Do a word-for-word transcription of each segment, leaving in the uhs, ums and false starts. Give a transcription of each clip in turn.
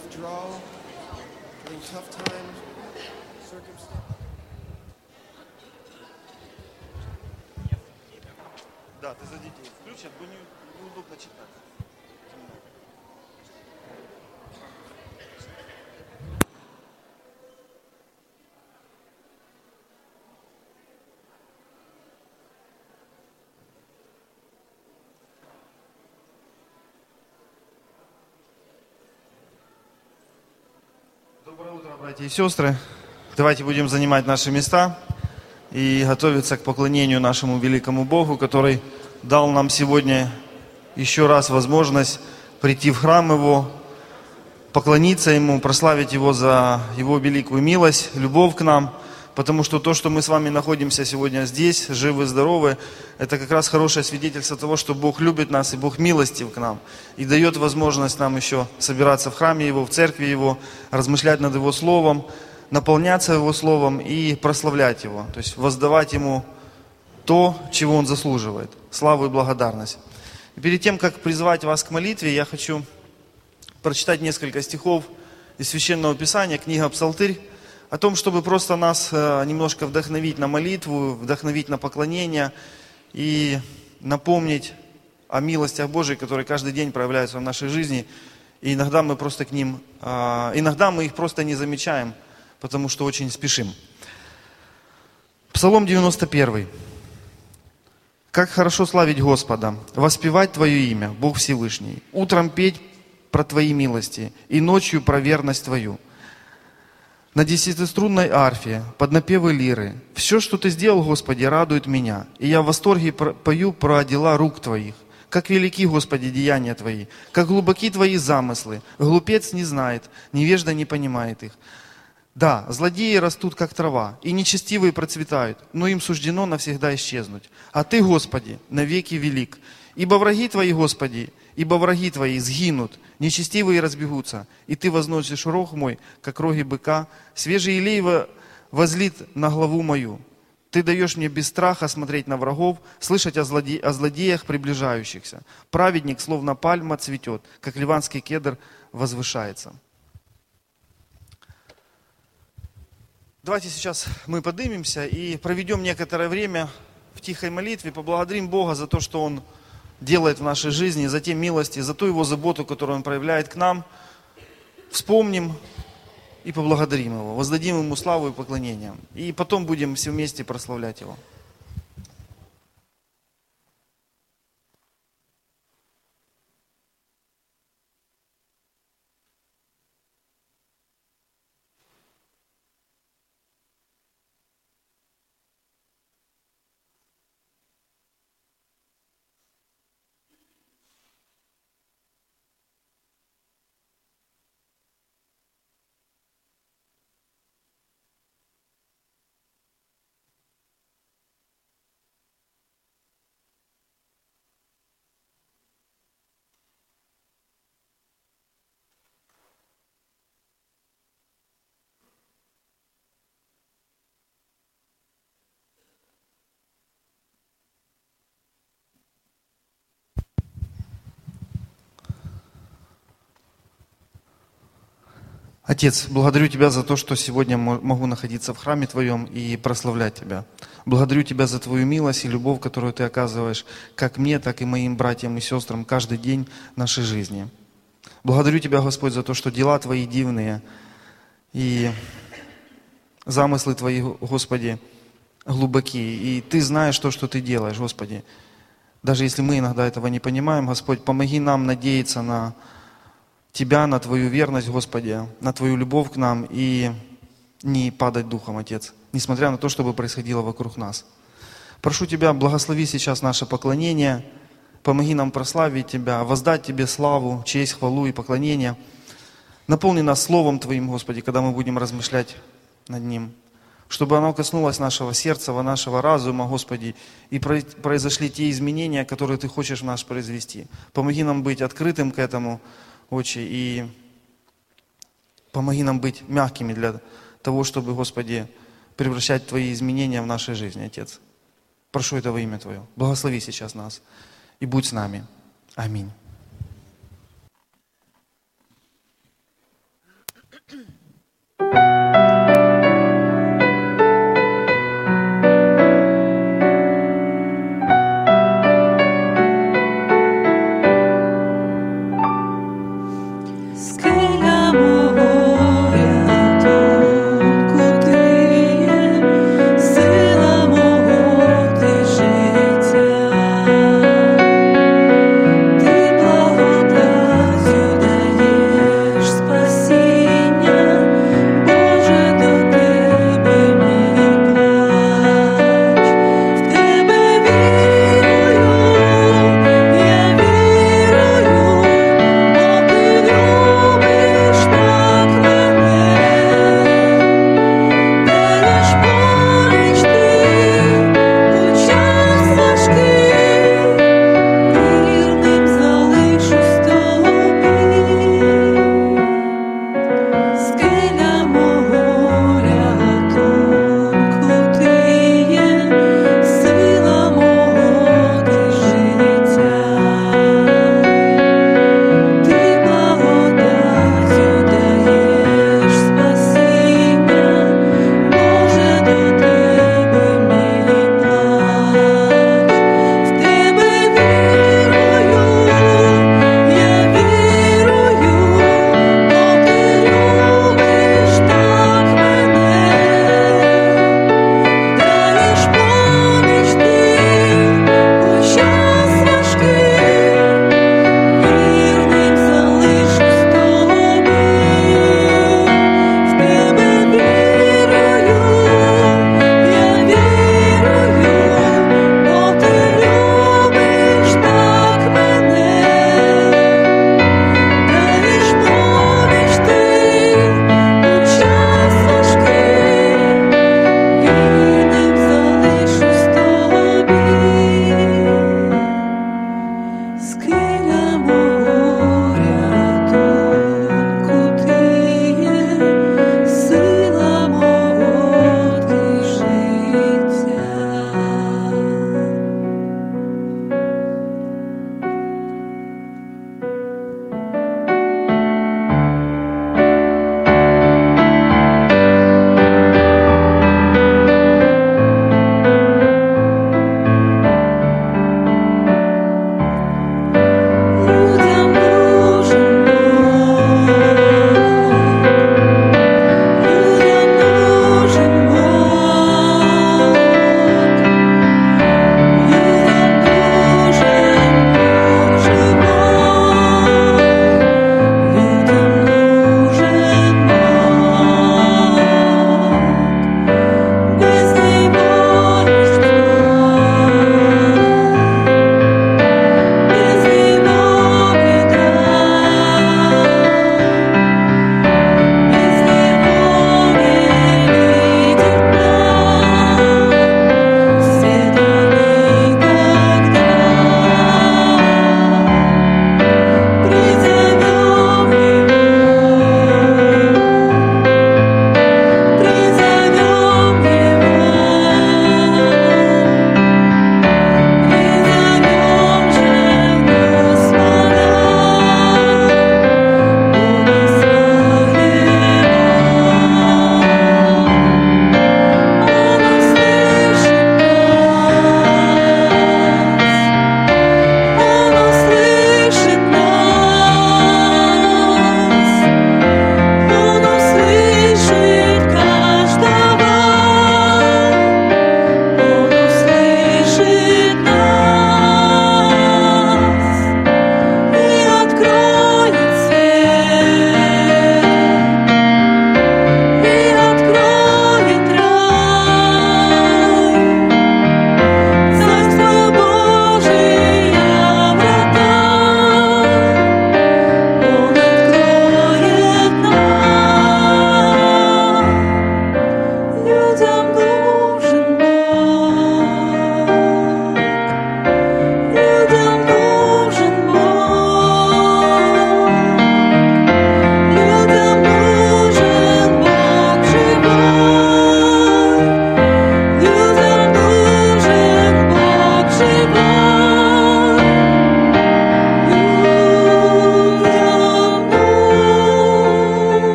withdrawal during tough times, circumstances. Да, ты за детей включат, бо не- неудобно читать. Доброе утро, братья и сестры. Давайте будем занимать наши места и готовиться к поклонению нашему великому Богу, который дал нам сегодня еще раз возможность прийти в храм Его, поклониться Ему, прославить Его за Его великую милость, любовь к нам. Потому что то, что мы с вами находимся сегодня здесь, живы, здоровы, это как раз хорошее свидетельство того, что Бог любит нас и Бог милостив к нам. И дает возможность нам еще собираться в храме Его, в церкви Его, размышлять над Его Словом, наполняться Его Словом и прославлять Его. То есть воздавать Ему то, чего Он заслуживает. Славу и благодарность. И перед тем, как призвать вас к молитве, я хочу прочитать несколько стихов из Священного Писания, книга Псалтырь, о том, чтобы просто нас э, немножко вдохновить на молитву, вдохновить на поклонение и напомнить о милостях Божьих, которые каждый день проявляются в нашей жизни. И иногда мы просто к ним, э, иногда мы их просто не замечаем, потому что очень спешим. Псалом девяносто один. «Как хорошо славить Господа, воспевать Твое имя, Бог Всевышний, утром петь про Твои милости и ночью про верность Твою. На десятиструнной арфе, под напевы лиры. Все, что Ты сделал, Господи, радует меня. И я в восторге пою про дела рук Твоих. Как велики, Господи, деяния Твои, как глубоки Твои замыслы. Глупец не знает, невежда не понимает их. Да, злодеи растут, как трава, и нечестивые процветают, но им суждено навсегда исчезнуть. А Ты, Господи, навеки велик. Ибо враги Твои, Господи, ибо враги Твои сгинут, нечестивые разбегутся, и Ты возносишь рог мой, как роги быка, свежий елей возлит на главу мою. Ты даешь мне без страха смотреть на врагов, слышать о, злоде... о злодеях приближающихся. Праведник, словно пальма, цветет, как ливанский кедр возвышается». Давайте сейчас мы поднимемся и проведем некоторое время в тихой молитве, поблагодарим Бога за то, что Он делает в нашей жизни, за те милости, за ту Его заботу, которую Он проявляет к нам. Вспомним и поблагодарим Его, воздадим Ему славу и поклонение. И потом будем все вместе прославлять Его. Отец, благодарю Тебя за то, что сегодня могу находиться в храме Твоем и прославлять Тебя. Благодарю Тебя за Твою милость и любовь, которую Ты оказываешь как мне, так и моим братьям и сестрам каждый день нашей жизни. Благодарю Тебя, Господь, за то, что дела Твои дивные и замыслы Твои, Господи, глубокие. И Ты знаешь то, что Ты делаешь, Господи. Даже если мы иногда этого не понимаем, Господь, помоги нам надеяться на Тебя, на Твою верность, Господи, на Твою любовь к нам и не падать духом, Отец, несмотря на то, что бы происходило вокруг нас. Прошу Тебя, благослови сейчас наше поклонение, помоги нам прославить Тебя, воздать Тебе славу, честь, хвалу и поклонение. Наполни нас Словом Твоим, Господи, когда мы будем размышлять над Ним, чтобы оно коснулось нашего сердца, нашего разума, Господи, и произошли те изменения, которые Ты хочешь в нас произвести. Помоги нам быть открытым к этому, Отче, и помоги нам быть мягкими для того, чтобы, Господи, превращать Твои изменения в нашей жизни, Отец. Прошу это во имя Твое. Благослови сейчас нас и будь с нами. Аминь.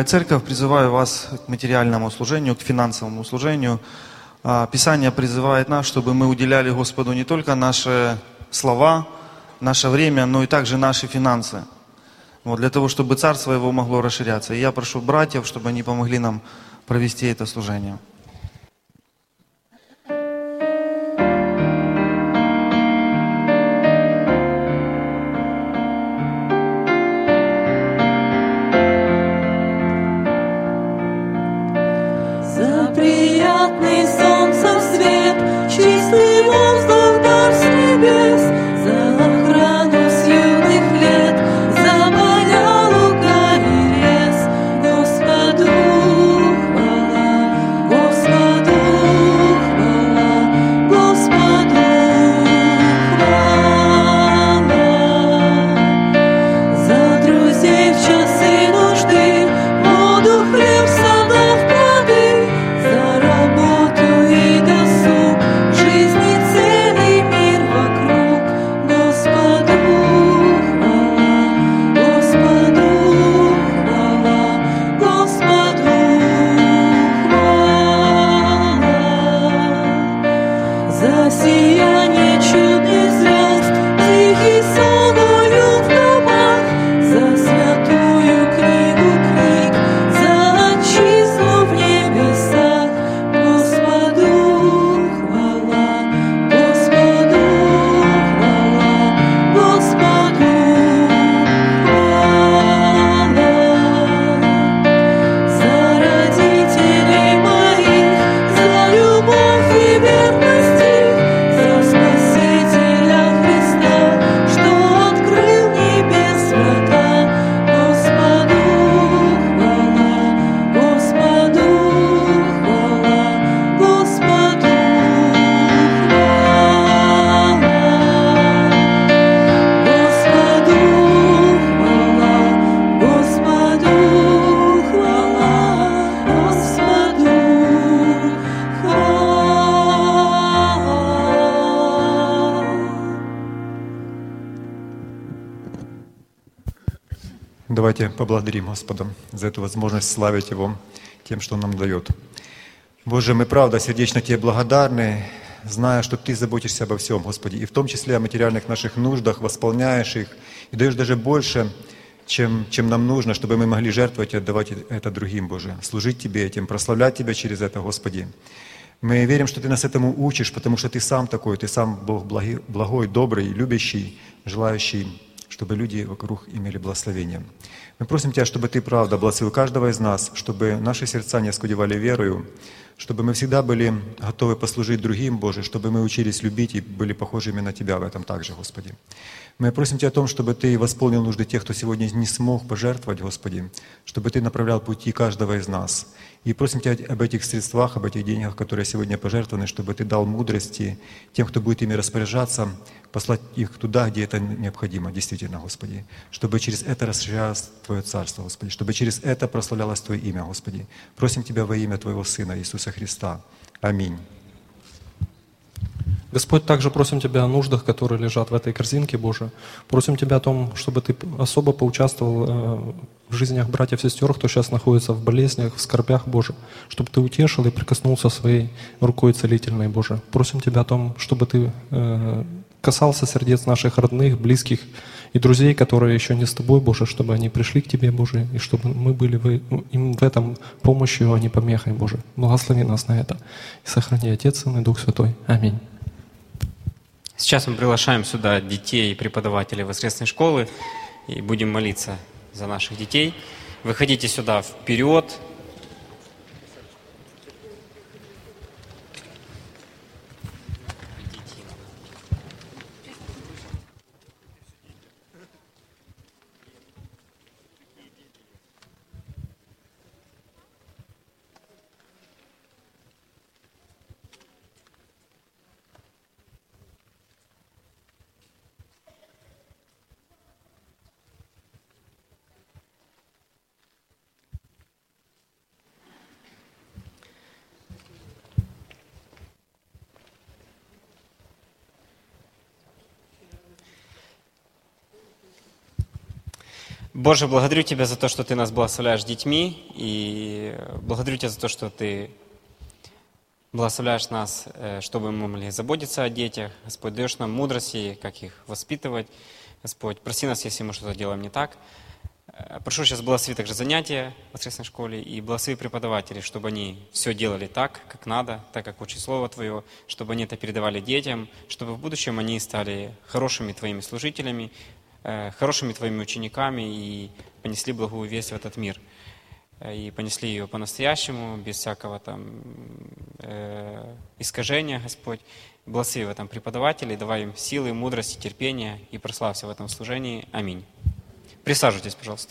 церковь, призываю вас к материальному служению, к финансовому служению. А, Писание призывает нас, чтобы мы уделяли Господу не только наши слова, наше время, но и также наши финансы. Вот, для того, чтобы Царство Его могло расширяться. И я прошу братьев, чтобы они помогли нам провести это служение. За приятный солнцем свет, чистый воздух, дар с небес, за охрану с юных лет, за поля, луга и лес. Господу хвала, Господу хвала, Господу хвала. За друзей в часы нужды, воду, хлеб, садов, плоды, за работу и досуг, жизни целый мир вокруг. Господу хвала, Господу хвала, Господу хвала. За сияние чудных звезд, тихий сон, уют в домах, за святую книгу книг, за отчизну в небесах. Господу хвала, Господу хвала, Господу хвала. За родителей моих, за любовь и верность их, за Спасителя Христа, что открыл небес врата. Господу хвала, Господу хвала, Господу хвала. Господу хвала, Господу хвала, Господу хвала. Давайте поблагодарим Господа за эту возможность славить Его тем, что Он нам дает. Боже, мы правда сердечно Тебе благодарны, зная, что Ты заботишься обо всем, Господи, и в том числе о материальных наших нуждах, восполняешь их и даешь даже больше, чем, чем нам нужно, чтобы мы могли жертвовать и отдавать это другим, Боже, служить Тебе этим, прославлять Тебя через это, Господи. Мы верим, что Ты нас этому учишь, потому что Ты сам такой, Ты сам Бог благи- благой, добрый, любящий, желающий, чтобы люди вокруг имели благословение. Мы просим Тебя, чтобы Ты, правда, благословил каждого из нас, чтобы наши сердца не оскудевали верою, чтобы мы всегда были готовы послужить другим, Боже, чтобы мы учились любить и были похожими на Тебя в этом также, Господи. Мы просим Тебя о том, чтобы Ты восполнил нужды тех, кто сегодня не смог пожертвовать, Господи, чтобы Ты направлял пути каждого из нас. И просим Тебя об этих средствах, об этих деньгах, которые сегодня пожертвованы, чтобы Ты дал мудрости тем, кто будет ими распоряжаться, послать их туда, где это необходимо, действительно, Господи. Чтобы через это расширялось Твое Царство, Господи. Чтобы через это прославлялось Твое имя, Господи. Просим Тебя во имя Твоего Сына Иисуса Христа. Аминь. Господь, также просим Тебя о нуждах, которые лежат в этой корзинке, Боже. Просим Тебя о том, чтобы Ты особо поучаствовал э, в жизнях братьев и сестер, кто сейчас находится в болезнях, в скорбях, Боже. Чтобы Ты утешил и прикоснулся своей рукой целительной, Боже. Просим Тебя о том, чтобы Ты э, касался сердец наших родных, близких и друзей, которые еще не с Тобой, Боже, чтобы они пришли к Тебе, Боже, и чтобы мы были в, им в этом помощью, а не помехой, Боже. Благослови нас на это. И сохрани Отец, Сын и Дух Святой. Аминь. Сейчас мы приглашаем сюда детей и преподавателей воскресной школы и будем молиться за наших детей. Выходите сюда вперед. Боже, благодарю Тебя за то, что Ты нас благословляешь детьми, и благодарю Тебя за то, что Ты благословляешь нас, э, чтобы мы могли заботиться о детях. Господь, даешь нам мудрости, как их воспитывать. Господь, прости нас, если мы что-то делаем не так. Э, Прошу сейчас благослови также занятия в воскресной школе и благослови преподавателей, чтобы они все делали так, как надо, так, как учит Слово Твое, чтобы они это передавали детям, чтобы в будущем они стали хорошими Твоими служителями, э, хорошими Твоими учениками и понесли благую весть в этот мир. Э, И понесли ее по-настоящему, без всякого там э, искажения, Господь. Благослови в этом преподавателей, давай им силы, мудрости, терпения и прославься в этом служении. Аминь. Присаживайтесь, пожалуйста.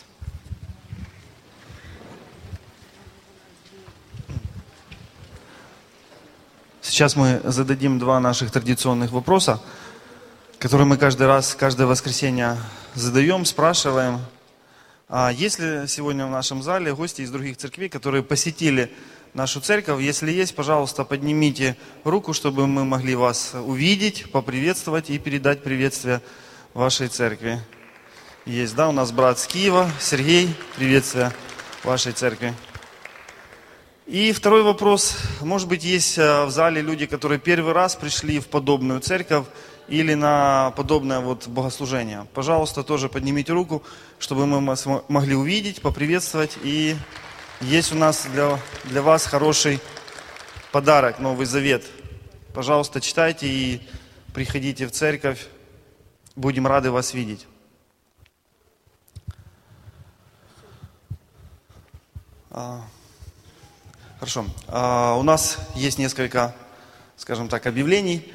Сейчас мы зададим два наших традиционных вопроса, которые мы каждый раз, каждое воскресенье задаем, спрашиваем. А есть ли сегодня в нашем зале гости из других церквей, которые посетили нашу церковь? Если есть, пожалуйста, поднимите руку, чтобы мы могли вас увидеть, поприветствовать и передать приветствие вашей церкви. Есть, да, у нас брат с Киева, Сергей, приветствие вашей церкви. И второй вопрос. Может быть, есть в зале люди, которые первый раз пришли в подобную церковь или на подобное вот богослужение. Пожалуйста, тоже поднимите руку, чтобы мы вас могли увидеть, поприветствовать. И есть у нас для, для вас хороший подарок, Новый Завет. Пожалуйста, читайте и приходите в церковь. Будем рады вас видеть. Хорошо. У нас есть несколько, скажем так, объявлений.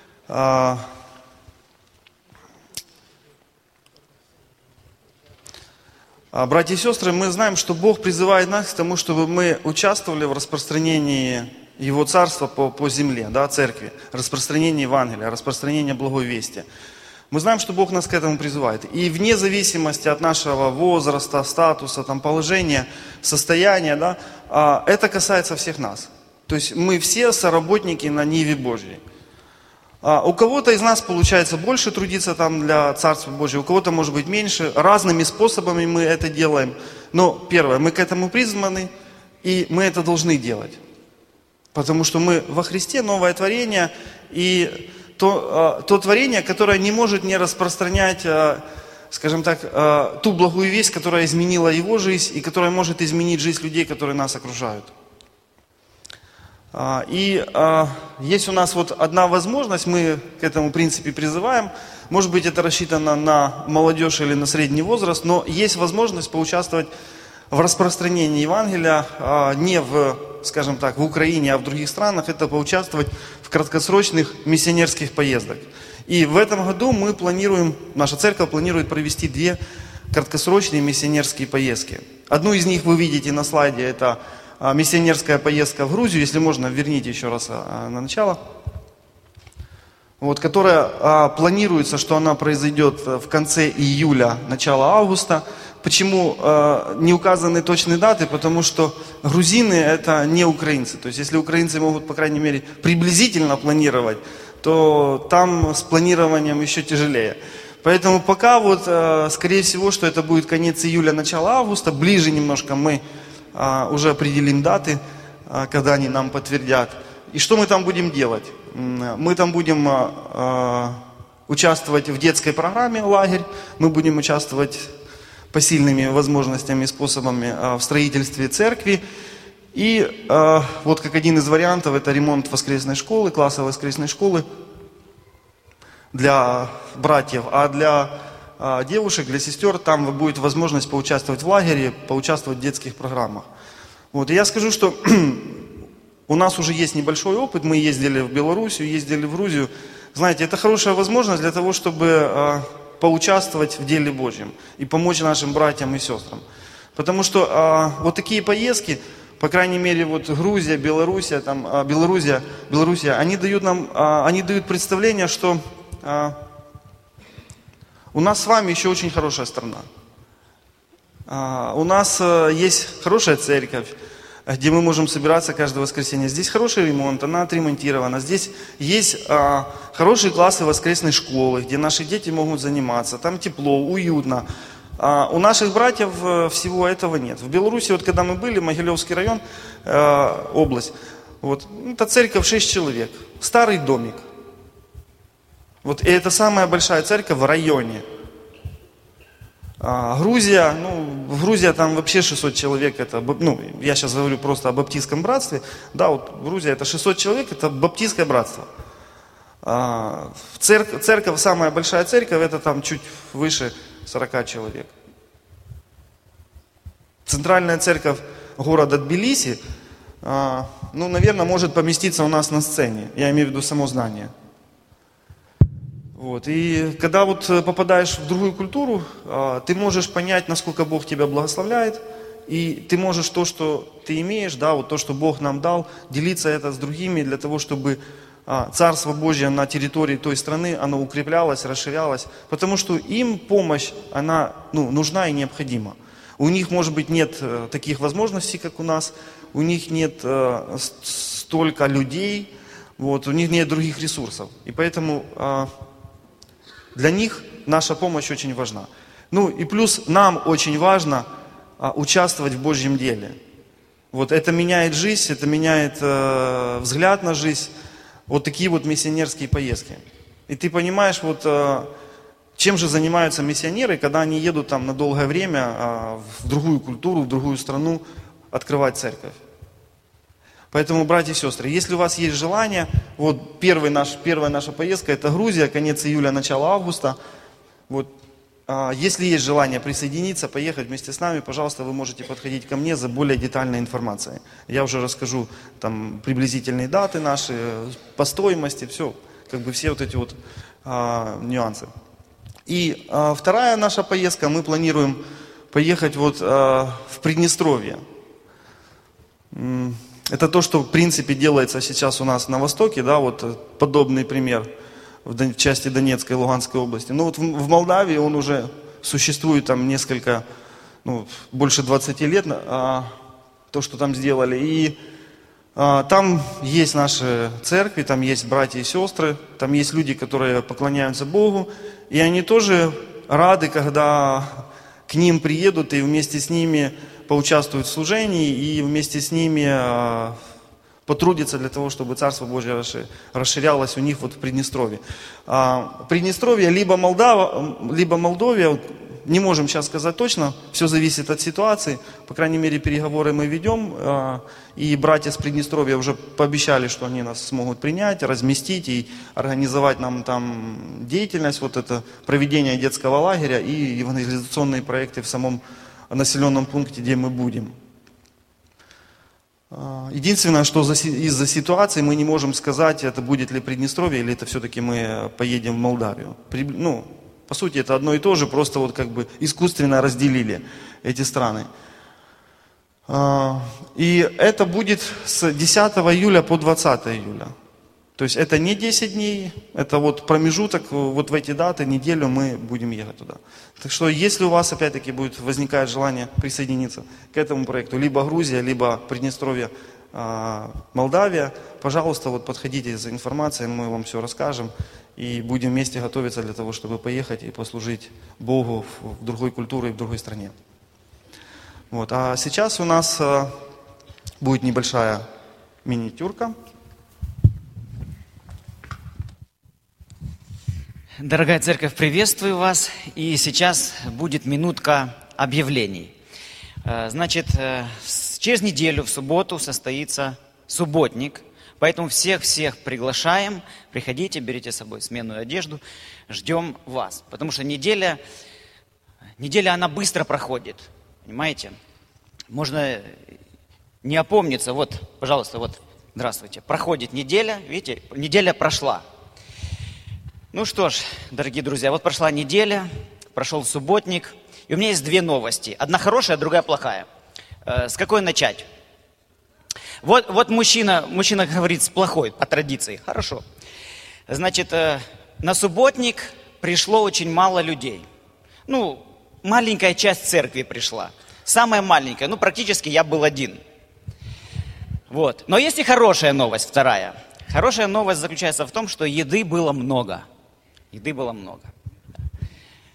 Братья и сестры, мы знаем, что Бог призывает нас к тому, чтобы мы участвовали в распространении Его Царства по, по земле, да, церкви, распространении Евангелия, распространении Благой Вести. Мы знаем, что Бог нас к этому призывает. И вне зависимости от нашего возраста, статуса, там, положения, состояния, да, это касается всех нас. То есть мы все соработники на ниве Божьей. У кого-то из нас получается больше трудиться там для Царства Божьего, у кого-то может быть меньше. Разными способами мы это делаем. Но первое, мы к этому призваны, и мы это должны делать. Потому что мы во Христе новое творение, и то, то творение, которое не может не распространять, скажем так, ту благую весть, которая изменила его жизнь и которая может изменить жизнь людей, которые нас окружают. И есть у нас вот одна возможность, мы к этому в принципе призываем. Может быть, это рассчитано на молодежь или на средний возраст, но есть возможность поучаствовать в распространении Евангелия не в, скажем так, в Украине, а в других странах. Это поучаствовать в краткосрочных миссионерских поездках. И в этом году мы планируем, наша церковь планирует провести две краткосрочные миссионерские поездки. Одну из них вы видите на слайде, это миссионерская поездка в Грузию, если можно, верните еще раз на начало, вот, которая а, планируется, что она произойдет в конце июля, начало августа. Почему а, не указаны точные даты? Потому что грузины это не украинцы. То есть если украинцы могут, по крайней мере, приблизительно планировать, то там с планированием еще тяжелее. Поэтому пока вот, а, скорее всего, что это будет конец июля, начало августа, ближе немножко мы уже определим даты, когда они нам подтвердят. И что мы там будем делать? Мы там будем участвовать в детской программе «Лагерь», мы будем участвовать посильными возможностями и способами в строительстве церкви. И вот как один из вариантов, это ремонт воскресной школы, класса воскресной школы для братьев, а для девушек, для сестер, там будет возможность поучаствовать в лагере, поучаствовать в детских программах. Вот. И я скажу, что у нас уже есть небольшой опыт, мы ездили в Белоруссию, ездили в Грузию. Знаете, это хорошая возможность для того, чтобы э, поучаствовать в деле Божьем и помочь нашим братьям и сестрам. Потому что э, вот такие поездки, по крайней мере, вот Грузия, Белоруссия, там, э, Белоруссия, Белоруссия, они дают нам, э, они дают представление, что э, у нас с вами еще очень хорошая страна. У нас есть хорошая церковь, где мы можем собираться каждое воскресенье. Здесь хороший ремонт, она отремонтирована. Здесь есть хорошие классы воскресной школы, где наши дети могут заниматься. Там тепло, уютно. А у наших братьев э, всего этого нет. В Беларуси, вот когда мы были, Могилевский район, э, область, вот, это церковь шесть человек, старый домик. Вот, и это самая большая церковь в районе. А, Грузия, ну, в Грузии там вообще шестьсот человек, это, ну, я сейчас говорю просто о баптистском братстве, да, вот Грузия это шестьсот человек, это баптистское братство. А, церковь, церковь, самая большая церковь, это там чуть выше сорок человек. Центральная церковь города Тбилиси, а, ну, наверное, может поместиться у нас на сцене, я имею в виду само здание. Вот. И когда вот попадаешь в другую культуру, ты можешь понять, насколько Бог тебя благословляет, и ты можешь то, что ты имеешь, да, вот то, что Бог нам дал, делиться это с другими для того, чтобы Царство Божье на территории той страны, оно укреплялось, расширялось, потому что им помощь, она, ну, нужна и необходима. У них, может быть, нет таких возможностей, как у нас, у них нет столько людей, вот, у них нет других ресурсов, и поэтому для них наша помощь очень важна. Ну и плюс нам очень важно а, участвовать в Божьем деле. Вот это меняет жизнь, это меняет э, взгляд на жизнь. Вот такие вот миссионерские поездки. И ты понимаешь, вот э, чем же занимаются миссионеры, когда они едут там на долгое время э, в другую культуру, в другую страну открывать церковь. Поэтому, братья и сестры, если у вас есть желание, вот первый наш, первая наша поездка, это Грузия, конец июля, начало августа. Вот, а, если есть желание присоединиться, поехать вместе с нами, пожалуйста, вы можете подходить ко мне за более детальной информацией. Я уже расскажу там приблизительные даты наши, по стоимости, все, как бы все вот эти вот а, нюансы. И а, вторая наша поездка, мы планируем поехать вот а, в Приднестровье. Это то, что в принципе делается сейчас у нас на Востоке, да, вот подобный пример в части Донецкой и Луганской области. Но вот в Молдавии он уже существует там несколько, ну, больше двадцати лет, а, то, что там сделали. И а, там есть наши церкви, там есть братья и сестры, там есть люди, которые поклоняются Богу, и они тоже рады, когда к ним приедут и вместе с ними поучаствуют в служении и вместе с ними а, потрудятся для того, чтобы Царство Божье расширялось у них вот в Приднестровье. А, Приднестровье либо Молдава, либо Молдовия, не можем сейчас сказать точно, все зависит от ситуации. По крайней мере, переговоры мы ведем, а, и братья с Приднестровья уже пообещали, что они нас смогут принять, разместить и организовать нам там деятельность, вот это проведение детского лагеря и евангелизационные проекты в самом населенном пункте, где мы будем. Единственное, что из-за ситуации мы не можем сказать, это будет ли Приднестровье, или это все-таки мы поедем в Молдавию. Ну, по сути, это одно и то же, просто вот как бы искусственно разделили эти страны. И это будет с десятого июля по двадцатое июля. То есть это не десять дней, это вот промежуток, вот в эти даты, неделю мы будем ехать туда. Так что если у вас опять-таки будет возникает желание присоединиться к этому проекту, либо Грузия, либо Приднестровье, Молдавия, пожалуйста, вот подходите за информацией, мы вам все расскажем и будем вместе готовиться для того, чтобы поехать и послужить Богу в другой культуре и в другой стране. Вот. А сейчас у нас будет небольшая миниатюрка. Дорогая церковь, приветствую вас. И сейчас будет минутка объявлений. Значит, через неделю в субботу состоится субботник. Поэтому всех-всех приглашаем. Приходите, берите с собой сменную одежду. Ждем вас. Потому что неделя, неделя она быстро проходит. Понимаете? Можно не опомниться. Вот, пожалуйста, вот, здравствуйте. Проходит неделя. Видите, неделя прошла. Ну что ж, дорогие друзья, вот прошла неделя, прошел субботник, и у меня есть две новости. Одна хорошая, другая плохая. Э, с какой начать? Вот, вот мужчина, мужчина говорит с плохой, по традиции. Хорошо. Значит, э, на субботник пришло очень мало людей. Ну, маленькая часть церкви пришла. Самая маленькая, ну, практически я был один. Вот. Но есть и хорошая новость, вторая. Хорошая новость заключается в том, что еды было много. Еды было много.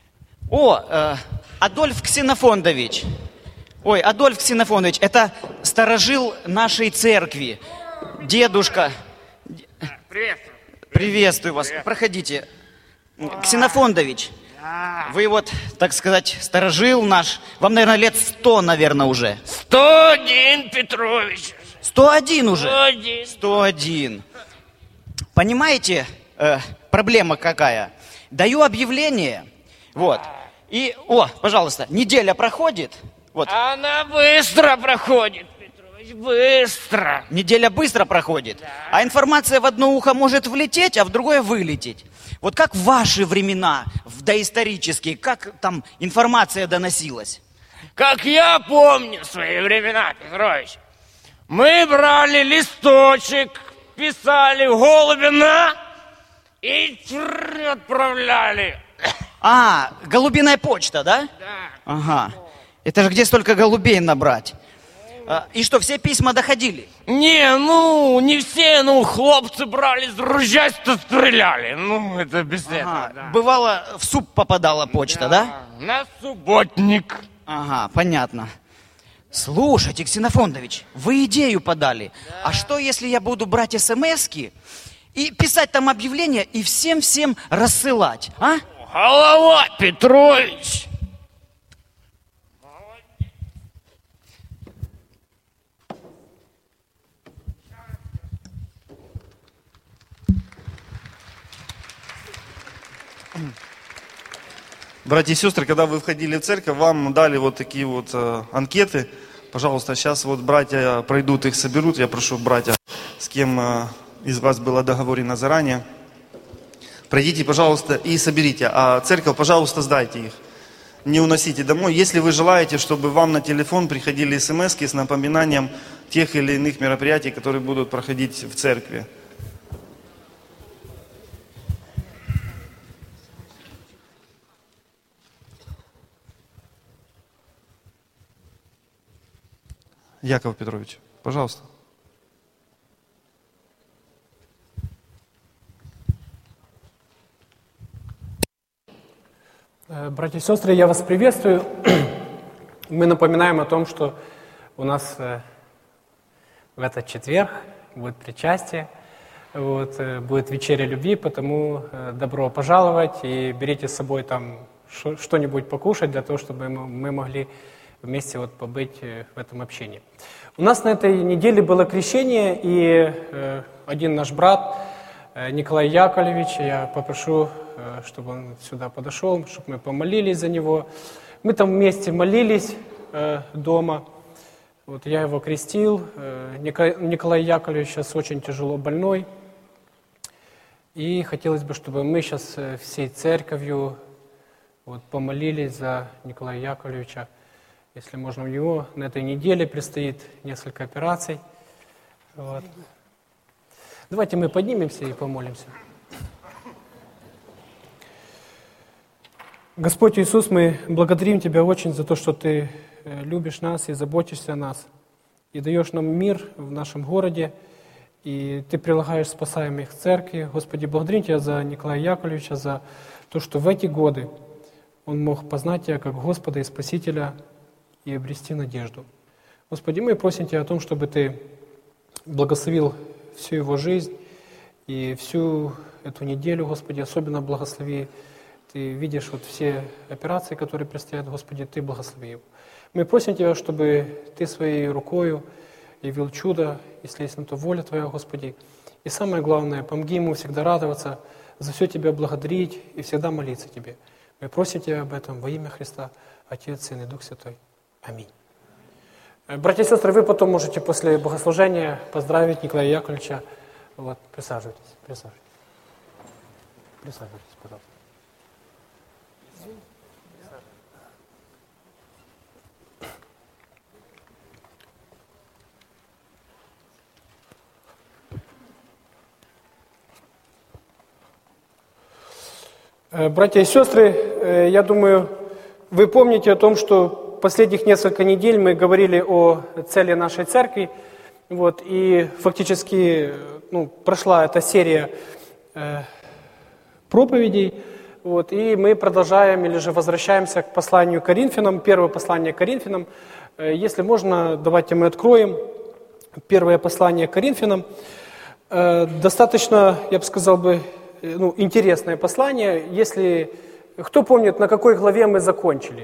О, э, Адольф Ксенофондович. Ой, Адольф Ксенофондович, это старожил нашей церкви. Дедушка. Приветствую. Приветствую вас. Проходите. Ксенофондович, вы вот, так сказать, старожил наш. Вам, наверное, лет сто, наверное, уже. сто один, Петрович. сто один уже? сто один. сто один. Понимаете, э, проблема какая? Даю объявление, вот, и, о, пожалуйста, неделя проходит, вот. Она быстро проходит, Петрович, быстро. Неделя быстро проходит, а информация в одно ухо может влететь, а в другое вылететь. Вот как в ваши времена, в доисторические, как там информация доносилась? Как я помню свои времена, Петрович, мы брали листочек, писали голубина и чур, отправляли. А, голубиная почта, да? Да. Ага, это же где столько голубей набрать? А, и что, все письма доходили? Не, ну, не все, ну, хлопцы брали с ружья-то стреляли. Ну, это без Ага, этого, да. бывало, в суп попадала почта, да? На субботник. Ага, понятно. Слушайте, Ксенофондович, вы идею подали. А что, если я буду брать смски и писать там объявления и всем-всем рассылать, а? Голова, Петрович. Братья и сестры, когда вы входили в церковь, вам дали вот такие вот э, анкеты. Пожалуйста, сейчас вот братья пройдут, их соберут. Я прошу братья, с кем э, из вас было договорено заранее. Пройдите, пожалуйста, и соберите. А церковь, пожалуйста, сдайте их. Не уносите домой. Если вы желаете, чтобы вам на телефон приходили смски с напоминанием тех или иных мероприятий, которые будут проходить в церкви. Яков Петрович, пожалуйста. Братья и сестры, я вас приветствую. Мы напоминаем о том, что у нас в этот четверг будет причастие, вот, будет вечеря любви, потому добро пожаловать и берите с собой там что-нибудь покушать для того, чтобы мы могли вместе вот побыть в этом общении. У нас на этой неделе было крещение, и э, один наш брат, э, Николай Яковлевич, я попрошу, э, чтобы он сюда подошел, чтобы мы помолились за него. Мы там вместе молились э, дома. Вот я его крестил. Э, Николай, Николай Яковлевич сейчас очень тяжело больной. И хотелось бы, чтобы мы сейчас э, всей церковью вот, помолились за Николая Яковлевича. Если можно, у него на этой неделе предстоит несколько операций. Вот. Давайте мы поднимемся и помолимся. Господь Иисус, мы благодарим Тебя очень за то, что Ты любишь нас и заботишься о нас. И даешь нам мир в нашем городе. И Ты прилагаешь спасаемых к церкви. Господи, благодарим Тебя за Николая Яковлевича, за то, что в эти годы он мог познать Тебя как Господа и Спасителя и обрести надежду. Господи, мы просим Тебя о том, чтобы Ты благословил всю его жизнь и всю эту неделю, Господи, особенно благослови. Ты видишь вот все операции, которые предстоят, Господи, Ты благослови его. Мы просим Тебя, чтобы Ты своей рукою явил чудо, если есть на то воля Твоя, Господи. И самое главное, помоги ему всегда радоваться, за все Тебя благодарить и всегда молиться Тебе. Мы просим Тебя об этом во имя Христа, Отец, Сын и Дух Святой. Аминь. Братья и сестры, вы потом можете после богослужения поздравить Николая Яковлевича. Вот, присаживайтесь, присаживайтесь. Присаживайтесь, пожалуйста. Братья и сестры, я думаю, вы помните о том, что последних несколько недель мы говорили о цели нашей церкви, вот, и фактически ну, прошла эта серия э, проповедей Вот, и мы продолжаем или же возвращаемся к посланию Коринфянам, первое послание Коринфянам. Э, Если можно, давайте мы откроем первое послание Коринфянам. Э, Достаточно, я бы сказал бы, э, ну, интересное послание. Если кто помнит, на какой главе мы закончили?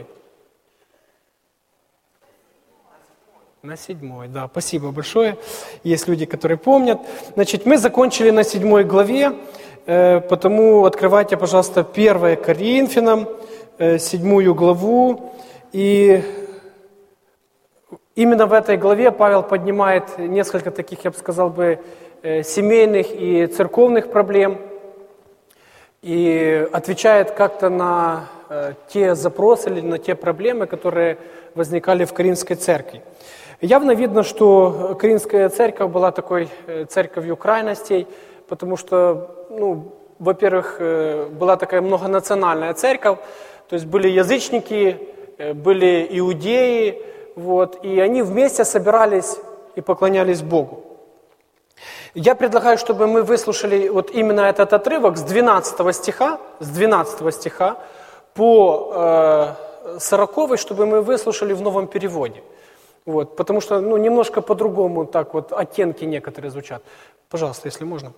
На седьмой, да, спасибо большое. Есть люди, которые помнят. Значит, мы закончили на седьмой главе, э, потому открывайте, пожалуйста, первое Коринфянам, э, седьмую главу. И именно в этой главе Павел поднимает несколько таких, я бы сказал бы, э, семейных и церковных проблем и отвечает как-то на э, те запросы или на те проблемы, которые возникали в Коринфской церкви. Явно видно, что Коринфская церковь была такой церковью крайностей, потому что, ну, во-первых, была такая многонациональная церковь, то есть были язычники, были иудеи, вот, и они вместе собирались и поклонялись Богу. Я предлагаю, чтобы мы выслушали вот именно этот отрывок с двенадцатого стиха, с двенадцатого стиха по э, сороковый, чтобы мы выслушали в новом переводе. Вот, потому что, ну, немножко по-другому так вот оттенки некоторые звучат. Пожалуйста, если можно.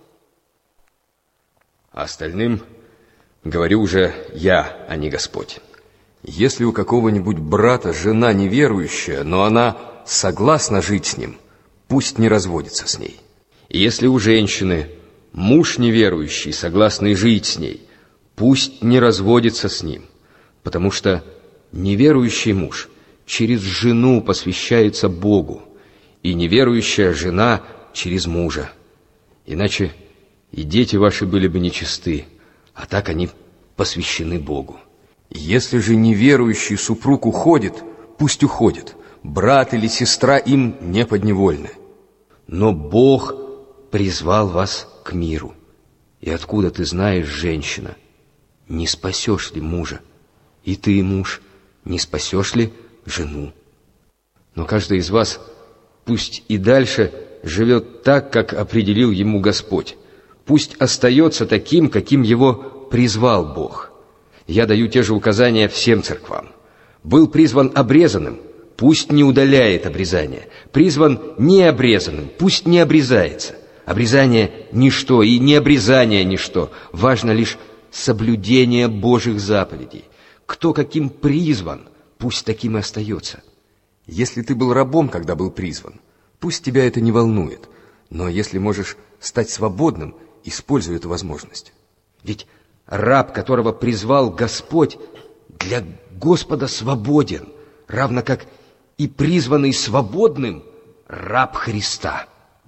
Остальным говорю уже я, а не Господь. Если у какого-нибудь брата жена неверующая, но она согласна жить с ним, пусть не разводится с ней. И если у женщины муж неверующий, согласный жить с ней, пусть не разводится с ним, потому что неверующий муж через жену посвящается Богу, и неверующая жена через мужа. Иначе и дети ваши были бы нечисты, а так они посвящены Богу. Если же неверующий супруг уходит, пусть уходит, брат или сестра им не подневольны. Но Бог призвал вас к миру. И откуда ты знаешь, женщина, не спасешь ли мужа? И ты, муж, не спасешь ли жену? Но каждый из вас пусть и дальше живет так, как определил ему Господь. Пусть остается таким, каким его призвал Бог. Я даю те же указания всем церквам. Был призван обрезанным, пусть не удаляет обрезание. Призван необрезанным, пусть не обрезается. Обрезание – ничто, и необрезание – ничто. Важно лишь соблюдение Божьих заповедей. Кто каким призван, пусть таким и остается. Если ты был рабом, когда был призван, пусть тебя это не волнует. Но если можешь стать свободным, используй эту возможность. Ведь раб, которого призвал Господь, для Господа свободен, равно как и призванный свободным раб Христа.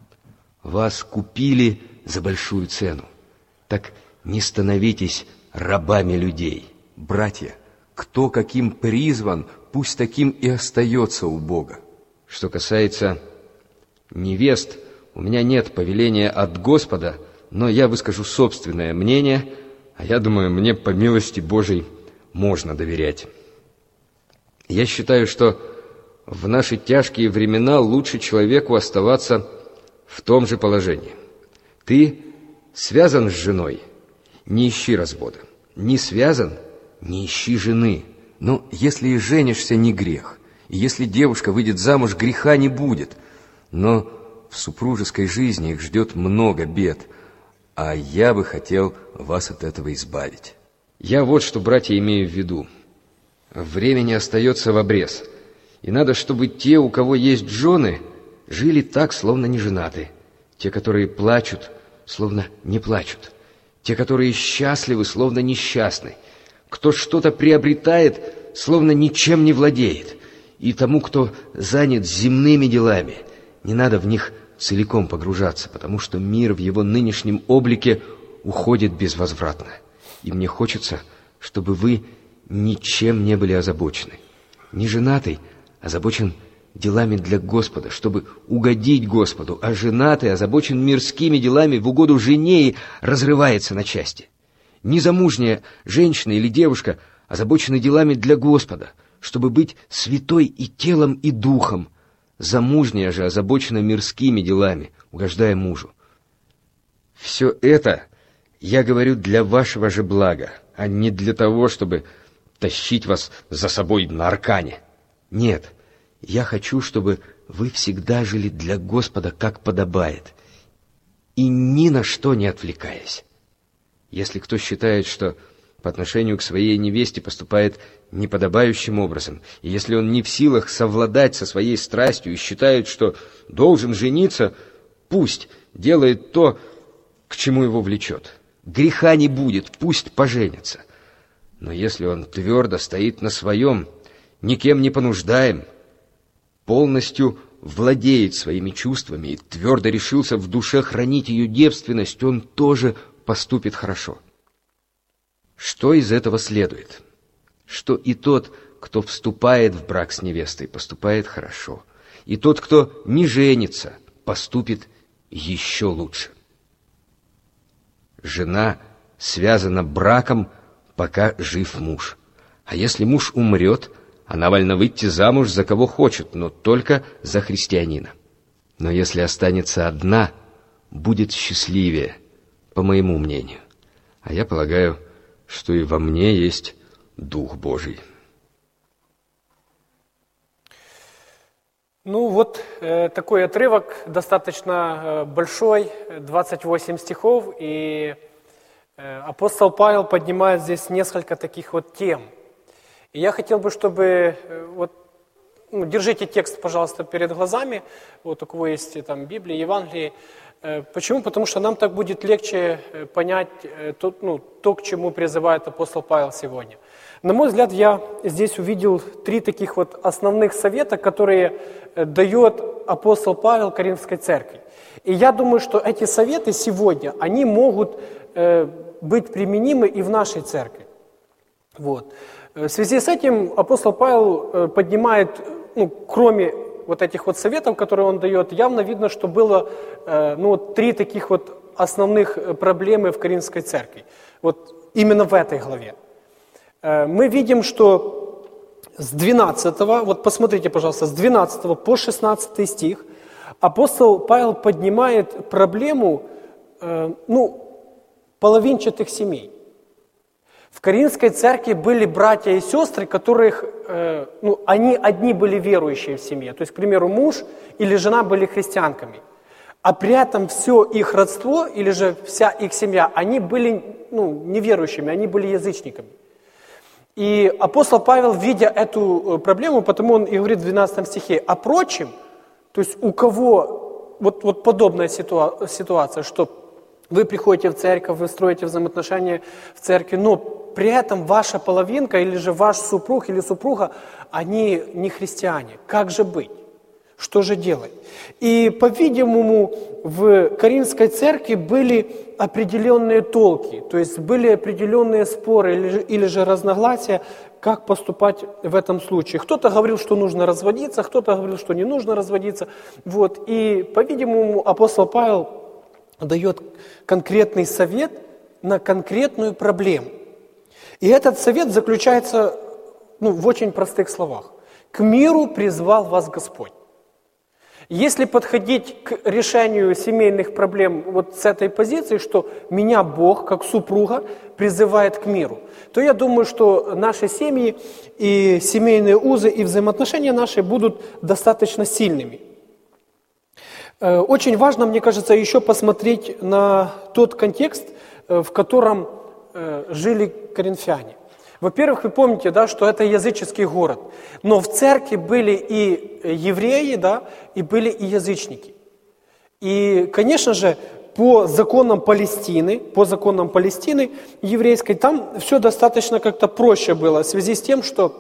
Вас купили за большую цену. Так не становитесь рабами людей. Братья, кто каким призван, пусть таким и остается у Бога. Что касается невест, у меня нет повеления от Господа, но я выскажу собственное мнение, а я думаю, мне по милости Божией можно доверять. Я считаю, что в наши тяжкие времена лучше человеку оставаться в том же положении. Ты связан с женой, не ищи развода. Не связан, не ищи жены. Но если и женишься, не грех. И если девушка выйдет замуж, греха не будет. Но в супружеской жизни их ждет много бед, а я бы хотел вас от этого избавить. Я вот что, братья, имею в виду. Времени остается в обрез, и надо, чтобы те, у кого есть жены, жили так, словно не женаты. Те, которые плачут, словно не плачут. Те, которые счастливы, словно несчастны. Кто что-то приобретает, словно ничем не владеет. И тому, кто занят земными делами, не надо в них целиком погружаться, потому что мир в его нынешнем облике уходит безвозвратно. И мне хочется, чтобы вы ничем не были озабочены. Не женатый озабочен делами для Господа, чтобы угодить Господу, а женатый озабочен мирскими делами в угоду жене и разрывается на части. Незамужняя женщина или девушка озабочены делами для Господа, чтобы быть святой и телом, и духом. Замужняя же озабочена мирскими делами, угождая мужу. Все это Я говорю для вашего же блага, а не для того, чтобы тащить вас за собой на аркане. Нет, я хочу, чтобы вы всегда жили для Господа, как подобает, и ни на что не отвлекаясь. Если кто считает, что по отношению к своей невесте поступает неподобающим образом, и если он не в силах совладать со своей страстью и считает, что должен жениться, пусть делает то, к чему его влечет. Греха не будет, пусть поженится. Но если он твердо стоит на своем, никем не понуждаем, полностью владеет своими чувствами и твердо решился в душе хранить ее девственность, он тоже поступит хорошо. Что из этого следует? Что и тот, кто вступает в брак с невестой, поступает хорошо, и тот, кто не женится, поступит еще лучше. Жена связана браком, пока жив муж. А если муж умрет, она вольна выйти замуж за кого хочет, но только за христианина. Но если останется одна, будет счастливее, по моему мнению. А я полагаю, что и во мне есть Дух Божий. Ну вот э, такой отрывок, достаточно э, большой, двадцать восемь стихов, и э, апостол Павел поднимает здесь несколько таких вот тем. И я хотел бы, чтобы, э, вот, ну, держите текст, пожалуйста, перед глазами, вот у кого есть там Библия, Евангелие. Э, почему? Потому что нам так будет легче э, понять э, то, ну, то, к чему призывает апостол Павел сегодня. На мой взгляд, я здесь увидел три таких вот основных совета, которые дает апостол Павел Коринфской церкви. И я думаю, что эти советы сегодня, они могут э, быть применимы и в нашей церкви. Вот. В связи с этим апостол Павел э, поднимает, ну, кроме вот этих вот советов, которые он дает, явно видно, что было э, ну, три таких вот основных проблемы в Коринфской церкви. Вот именно в этой главе. Э, мы видим, что с двенадцатого, вот посмотрите, пожалуйста, с двенадцатого по шестнадцатый стих апостол Павел поднимает проблему э, ну, половинчатых семей. В Коринфской церкви были братья и сестры, которых, э, ну, они одни были верующие в семье. То есть, к примеру, муж или жена были христианками. А при этом все их родство или же вся их семья, они были, ну, неверующими, они были язычниками. И апостол Павел, видя эту проблему, потому он и говорит в двенадцатом стихе, а прочим, то есть у кого вот, вот подобная ситуа- ситуация, что вы приходите в церковь, вы строите взаимоотношения в церкви, но при этом ваша половинка или же ваш супруг или супруга, они не христиане. Как же быть? Что же делать? И, по-видимому, в Коринфской церкви были определенные толки, то есть были определенные споры или, или же разногласия, как поступать в этом случае. Кто-то говорил, что нужно разводиться, кто-то говорил, что не нужно разводиться. Вот. И, по-видимому, апостол Павел дает конкретный совет на конкретную проблему. И этот совет заключается, ну, в очень простых словах. «К миру призвал вас Господь». Если подходить к решению семейных проблем вот с этой позиции, что меня Бог, как супруга, призывает к миру, то я думаю, что наши семьи и семейные узы и взаимоотношения наши будут достаточно сильными. Очень важно, мне кажется, еще посмотреть на тот контекст, в котором жили коринфяне. Во-первых, вы помните, да, что это языческий город, но в церкви были и евреи, да, и были и язычники. И, конечно же, по законам Палестины, по законам Палестины еврейской, там все достаточно как-то проще было в связи с тем, что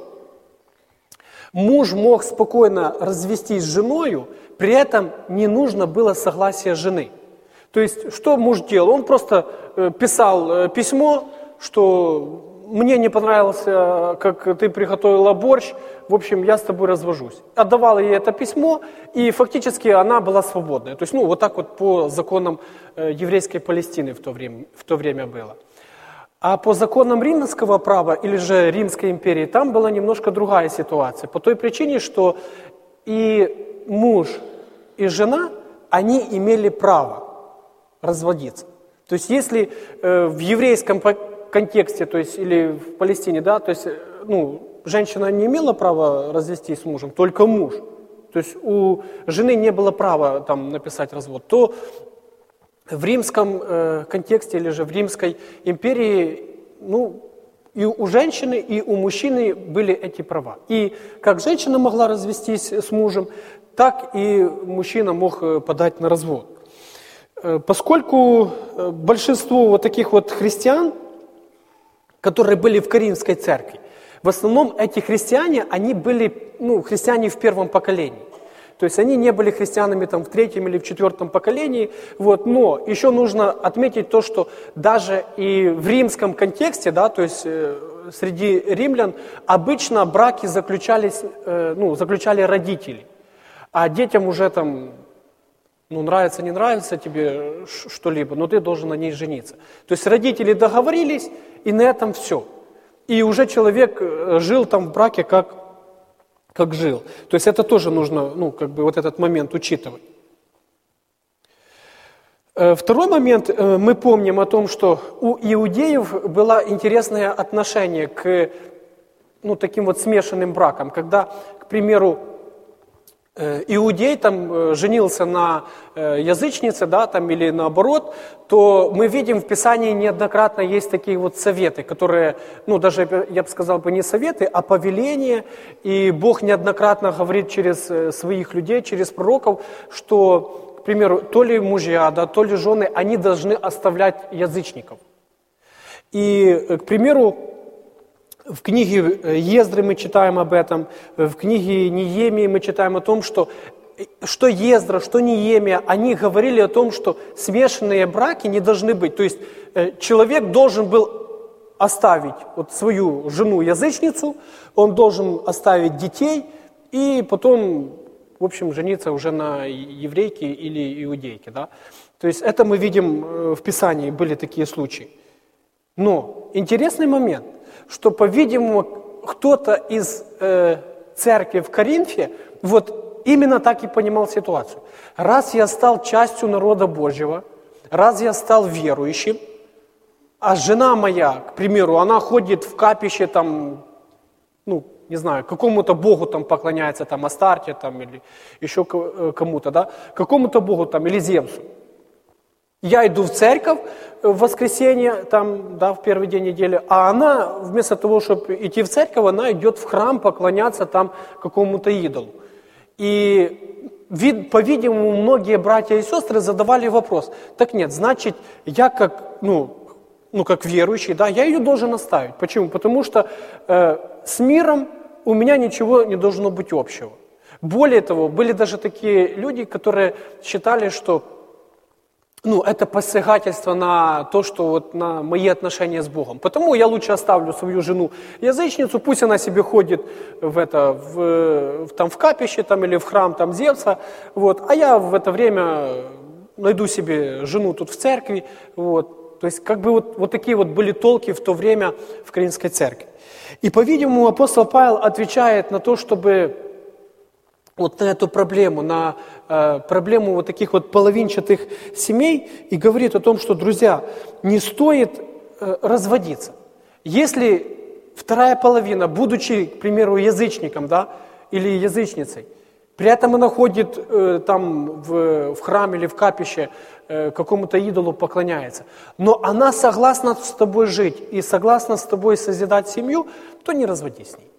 муж мог спокойно развестись с женою, при этом не нужно было согласия жены. То есть, что муж делал? Он просто писал письмо, что мне не понравилось, как ты приготовила борщ, в общем, я с тобой развожусь. Отдавал ей это письмо, и фактически она была свободная. То есть, ну, вот так вот по законам еврейской Палестины в то время, в то время было. А по законам римского права, или же Римской империи, там была немножко другая ситуация. По той причине, что и муж, и жена, они имели право разводиться. То есть если э, в еврейском контексте, то есть или в Палестине, да, то есть, ну, женщина не имела права развестись с мужем, только муж. То есть у жены не было права там написать развод. То в римском э, контексте или же в Римской империи, ну, и у женщины, и у мужчины были эти права. И как женщина могла развестись с мужем, так и мужчина мог подать на развод. Поскольку большинство вот таких вот христиан, которые были в Коринфской церкви, в основном эти христиане, они были, ну, христиане в первом поколении. То есть они не были христианами там в третьем или в четвертом поколении. Вот. Но еще нужно отметить то, что даже и в римском контексте, да, то есть э, среди римлян, обычно браки заключались, э, ну, заключали родители. А детям уже там, ну, нравится, не нравится тебе что-либо, но ты должен на ней жениться. То есть родители договорились, и на этом все. И уже человек жил там в браке, как, как жил. То есть это тоже нужно, ну, как бы вот этот момент учитывать. Второй момент, мы помним о том, что у иудеев было интересное отношение к, ну, таким вот смешанным бракам, когда, к примеру, иудей там женился на язычнице, да, там, или наоборот, то мы видим в Писании неоднократно есть такие вот советы, которые, ну, даже, я бы сказал бы, не советы, а повеления, и Бог неоднократно говорит через своих людей, через пророков, что, к примеру, то ли мужья, да, то ли жены, они должны оставлять язычников. И, к примеру, в книге Ездры мы читаем об этом, в книге Неемии мы читаем о том, что, что Ездра, что Неемия, они говорили о том, что смешанные браки не должны быть. То есть человек должен был оставить вот свою жену-язычницу, он должен оставить детей и потом, в общем, жениться уже на еврейке или иудейке. Да? То есть это мы видим в Писании, были такие случаи. Но интересный момент, что, по-видимому, кто-то из э, церкви в Коринфе вот именно так и понимал ситуацию. Раз я стал частью народа Божьего, раз я стал верующим, а жена моя, к примеру, она ходит в капище, там, ну, не знаю, какому-то богу там поклоняется, там, Астарте, там, или еще кому-то, да, какому-то богу там, или Зевсу. Я иду в церковь в воскресенье, там, да, в первый день недели, а она, вместо того, чтобы идти в церковь, она идет в храм поклоняться там какому-то идолу. И, по-видимому, многие братья и сестры задавали вопрос: так нет, значит, я как, ну, ну, как верующий, да, я ее должен оставить. Почему? Потому что э, с миром у меня ничего не должно быть общего. Более того, были даже такие люди, которые считали, что, ну, это посягательство на то, что вот на мои отношения с Богом. Потому я лучше оставлю свою жену-язычницу, пусть она себе ходит в это, в, в, там, в капище там, или в храм там, Зевса, вот, а я в это время найду себе жену тут в церкви. Вот. То есть как бы вот, вот такие вот были толки в то время в Коринфской церкви. И, по-видимому, апостол Павел отвечает на то, чтобы вот на эту проблему, на э, проблему вот таких вот половинчатых семей, и говорит о том, что, друзья, не стоит э, разводиться. Если вторая половина, будучи, к примеру, язычником, да, или язычницей, при этом она ходит э, там в, в храм или в капище, э, какому-то идолу поклоняется, но она согласна с тобой жить и согласна с тобой созидать семью, то не разводись с ней.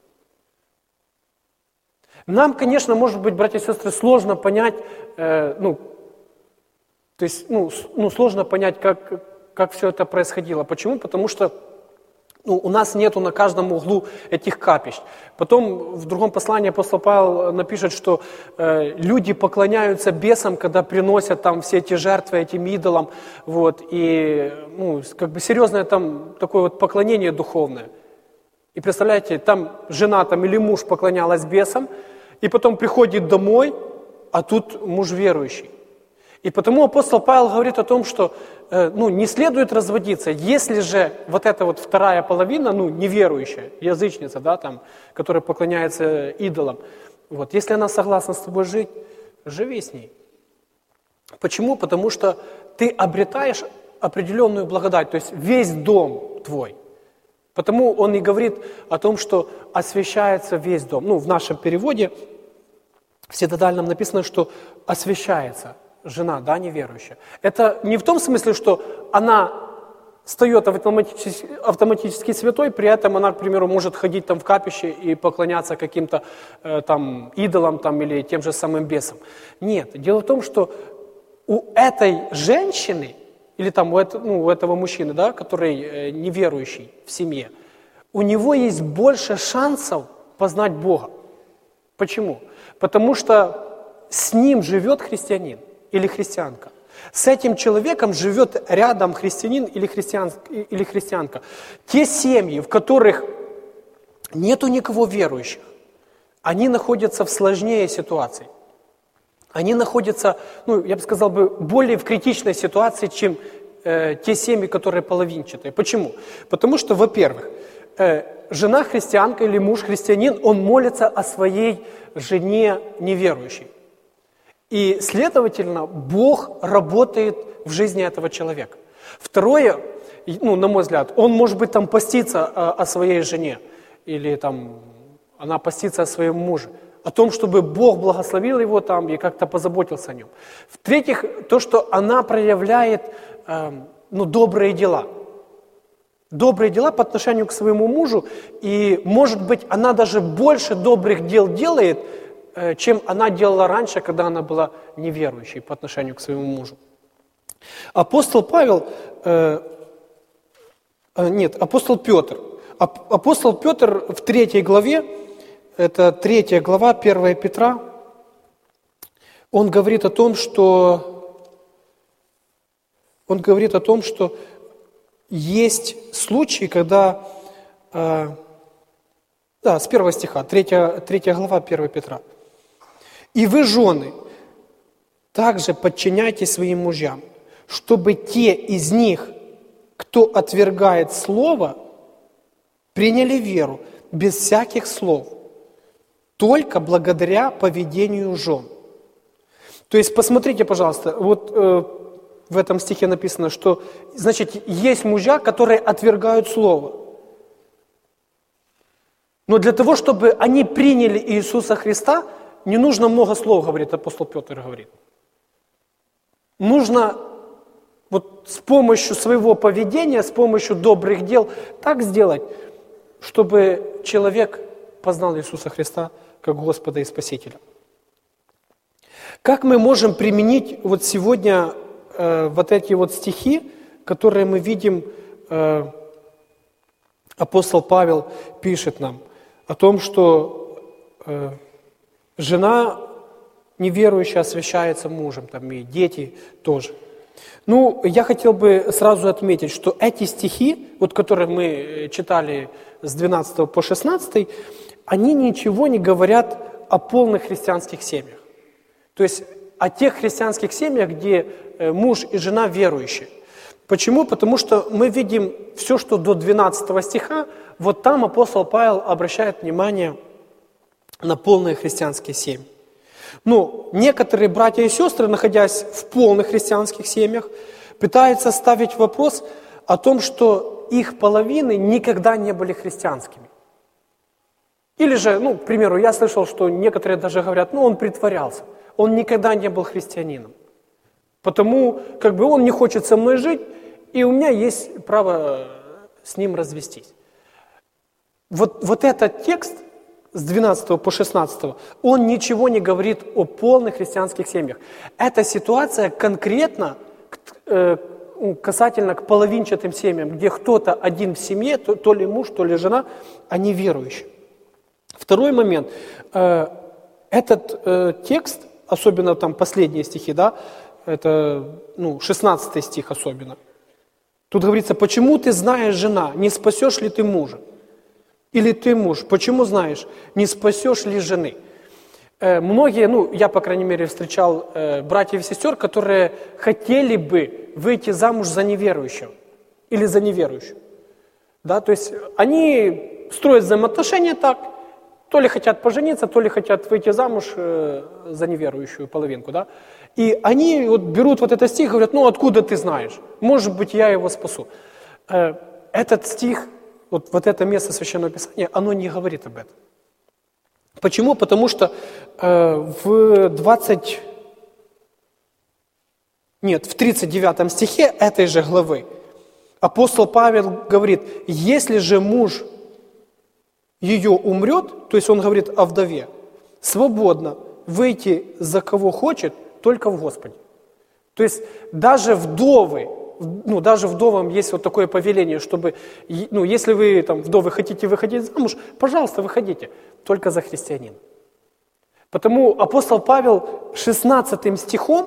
Нам, конечно, может быть, братья и сестры, сложно понять, э, ну, то есть, ну, с, ну, сложно понять, как, как все это происходило. Почему? Потому что, ну, у нас нету на каждом углу этих капищ. Потом в другом послании апостол Павел напишет, что э, люди поклоняются бесам, когда приносят там все эти жертвы этим идолам, вот, и, ну, как бы серьезное там такое вот поклонение духовное. И представляете, там жена там, или муж поклонялась бесам, и потом приходит домой, а тут муж верующий. И потому апостол Павел говорит о том, что э, ну, не следует разводиться, если же вот эта вот вторая половина, ну, неверующая, язычница, да, там, которая поклоняется идолам, вот, если она согласна с тобой жить, живи с ней. Почему? Потому что ты обретаешь определенную благодать, то есть весь дом твой. Потому он и говорит о том, что освящается весь дом. Ну, в нашем переводе, в синодальном написано, что освящается жена, да, неверующая. Это не в том смысле, что она встает автоматически, автоматически святой, при этом она, к примеру, может ходить там в капище и поклоняться каким-то э, там идолам там, или тем же самым бесам. Нет, дело в том, что у этой женщины, или там у, это, ну, у этого мужчины, да, который э, неверующий в семье, у него есть больше шансов познать Бога. Почему? Потому что с ним живет христианин или христианка. С этим человеком живет рядом христианин или, христиан, или христианка. Те семьи, в которых нету никого верующих, они находятся в сложнее ситуации. Они находятся, ну, я бы сказал, бы, более в критичной ситуации, чем э, те семьи, которые половинчатые. Почему? Потому что, во-первых, э, жена христианка или муж христианин, он молится о своей жене неверующей. И, следовательно, Бог работает в жизни этого человека. Второе, ну, на мой взгляд, он, может быть, там постится о, о своей жене, или там она постится о своем муже, о том, чтобы Бог благословил его там и как-то позаботился о нем. В-третьих, то, что она проявляет э, ну, добрые дела. Добрые дела по отношению к своему мужу, и, может быть, она даже больше добрых дел делает, чем она делала раньше, когда она была неверующей по отношению к своему мужу. Апостол Павел, э, нет, апостол Петр. Апостол Петр в третьей главе, это третья глава, первая Петра, он говорит о том, что, он говорит о том, что есть случаи, когда, э, да, с первого стиха, третья, третья глава, первая Петра. «И вы, жены, также подчиняйтесь своим мужьям, чтобы те из них, кто отвергает слово, приняли веру без всяких слов, только благодаря поведению жен». То есть, посмотрите, пожалуйста, вот э, в этом стихе написано, что, значит, есть мужья, которые отвергают слово. Но для того, чтобы они приняли Иисуса Христа, не нужно много слов, говорит апостол Петр, говорит. Нужно вот с помощью своего поведения, с помощью добрых дел так сделать, чтобы человек познал Иисуса Христа как Господа и Спасителя. Как мы можем применить вот сегодня э, вот эти вот стихи, которые мы видим, э, апостол Павел пишет нам о том, что э, жена неверующая освящается мужем, там, и дети тоже. Ну, я хотел бы сразу отметить, что эти стихи, вот, которые мы читали с двенадцатого по шестнадцатый, они ничего не говорят о полных христианских семьях. То есть о тех христианских семьях, где муж и жена верующие. Почему? Потому что мы видим все, что до двенадцатого стиха, вот там апостол Павел обращает внимание на полные христианские семьи. Ну, некоторые братья и сестры, находясь в полных христианских семьях, пытаются ставить вопрос о том, что их половины никогда не были христианскими. Или же, ну, к примеру, я слышал, что некоторые даже говорят, ну, он притворялся, он никогда не был христианином. Потому, как бы, он не хочет со мной жить, и у меня есть право с ним развестись. Вот, вот этот текст с двенадцатого по шестнадцатый, он ничего не говорит о полных христианских семьях. Эта ситуация конкретно э, касательно к половинчатым семьям, где кто-то один в семье, то, то ли муж, то ли жена, они верующие. Второй момент. Э, этот э, текст, особенно там последние стихи, да, это ну, шестнадцатый стих особенно. Тут говорится, почему ты знаешь, жена, не спасешь ли ты мужа? Или ты муж, почему знаешь, не спасешь ли жены? Э, многие, ну, я, по крайней мере, встречал э, братьев и сестер, которые хотели бы выйти замуж за неверующего или за неверующую. Да, то есть они строят взаимоотношения так, То ли хотят пожениться, то ли хотят выйти замуж э, за неверующую половинку, да? И они вот берут вот этот стих и говорят, ну откуда ты знаешь? Может быть, я его спасу. Э, этот стих, вот, вот это место Священного Писания, оно не говорит об этом. Почему? Потому что э, в двадцать... Нет, в тридцать девятом стихе этой же главы апостол Павел говорит, если же муж ее умрет, то есть он говорит о вдове, свободно выйти за кого хочет, только в Господе. То есть даже вдовы, ну даже вдовам есть вот такое повеление, чтобы, ну если вы там вдовы хотите выходить замуж, пожалуйста, выходите, только за христианина. Потому апостол Павел шестнадцатым стихом,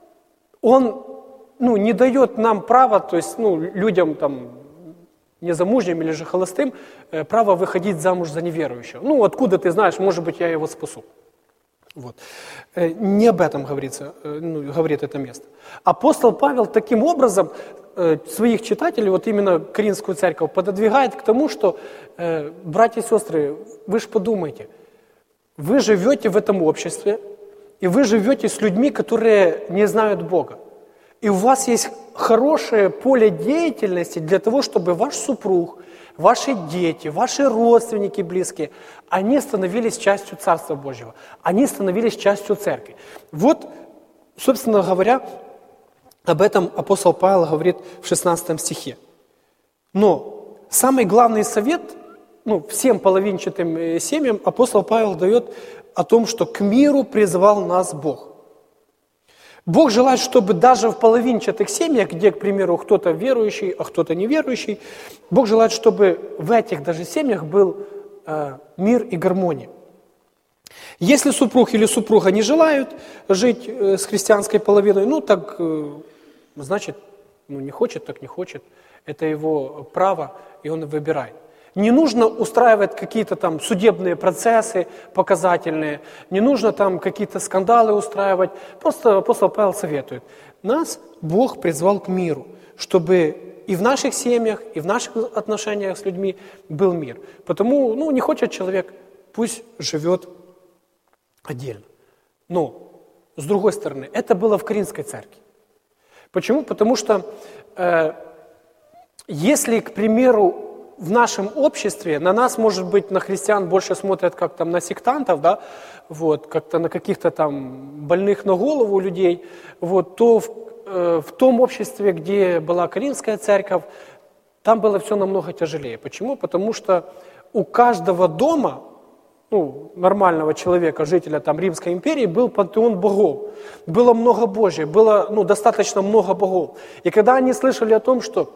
он ну, не дает нам права, то есть ну, людям там, незамужним или же холостым, э, право выходить замуж за неверующего. Ну, откуда ты знаешь, может быть, я его спасу. Вот. Э, не об этом говорится, э, ну, говорит это место. Апостол Павел таким образом э, своих читателей, вот именно Коринфскую церковь, пододвигает к тому, что, э, братья и сестры, вы же подумайте, вы живете в этом обществе, и вы живете с людьми, которые не знают Бога. И у вас есть хорошее поле деятельности для того, чтобы ваш супруг, ваши дети, ваши родственники близкие, они становились частью Царства Божьего, они становились частью церкви. Вот, собственно говоря, об этом апостол Павел говорит в шестнадцатом стихе. Но самый главный совет, ну, всем половинчатым семьям апостол Павел дает о том, что к миру призвал нас Бог. Бог желает, чтобы даже в половинчатых семьях, где, к примеру, кто-то верующий, а кто-то неверующий, Бог желает, чтобы в этих даже семьях был э, мир и гармония. Если супруг или супруга не желают жить э, с христианской половиной, ну так, э, значит, ну, не хочет, так не хочет. Это его право, и он выбирает. Не нужно устраивать какие-то там судебные процессы показательные, не нужно там какие-то скандалы устраивать. Просто апостол Павел советует. Нас Бог призвал к миру, чтобы и в наших семьях, и в наших отношениях с людьми был мир. Потому, ну, не хочет человек, пусть живет отдельно. Но, с другой стороны, это было в Коринфской церкви. Почему? Потому что, э, если, к примеру, в нашем обществе на нас, может быть, на христиан больше смотрят как там на сектантов, да, вот, как-то на каких-то там больных на голову людей, вот, то в, э, в том обществе, где была Коринфская церковь, там было все намного тяжелее. Почему? Потому что у каждого дома, ну, нормального человека, жителя там Римской империи, был пантеон богов. Было много Божьих, было ну, достаточно много богов. И когда они слышали о том, что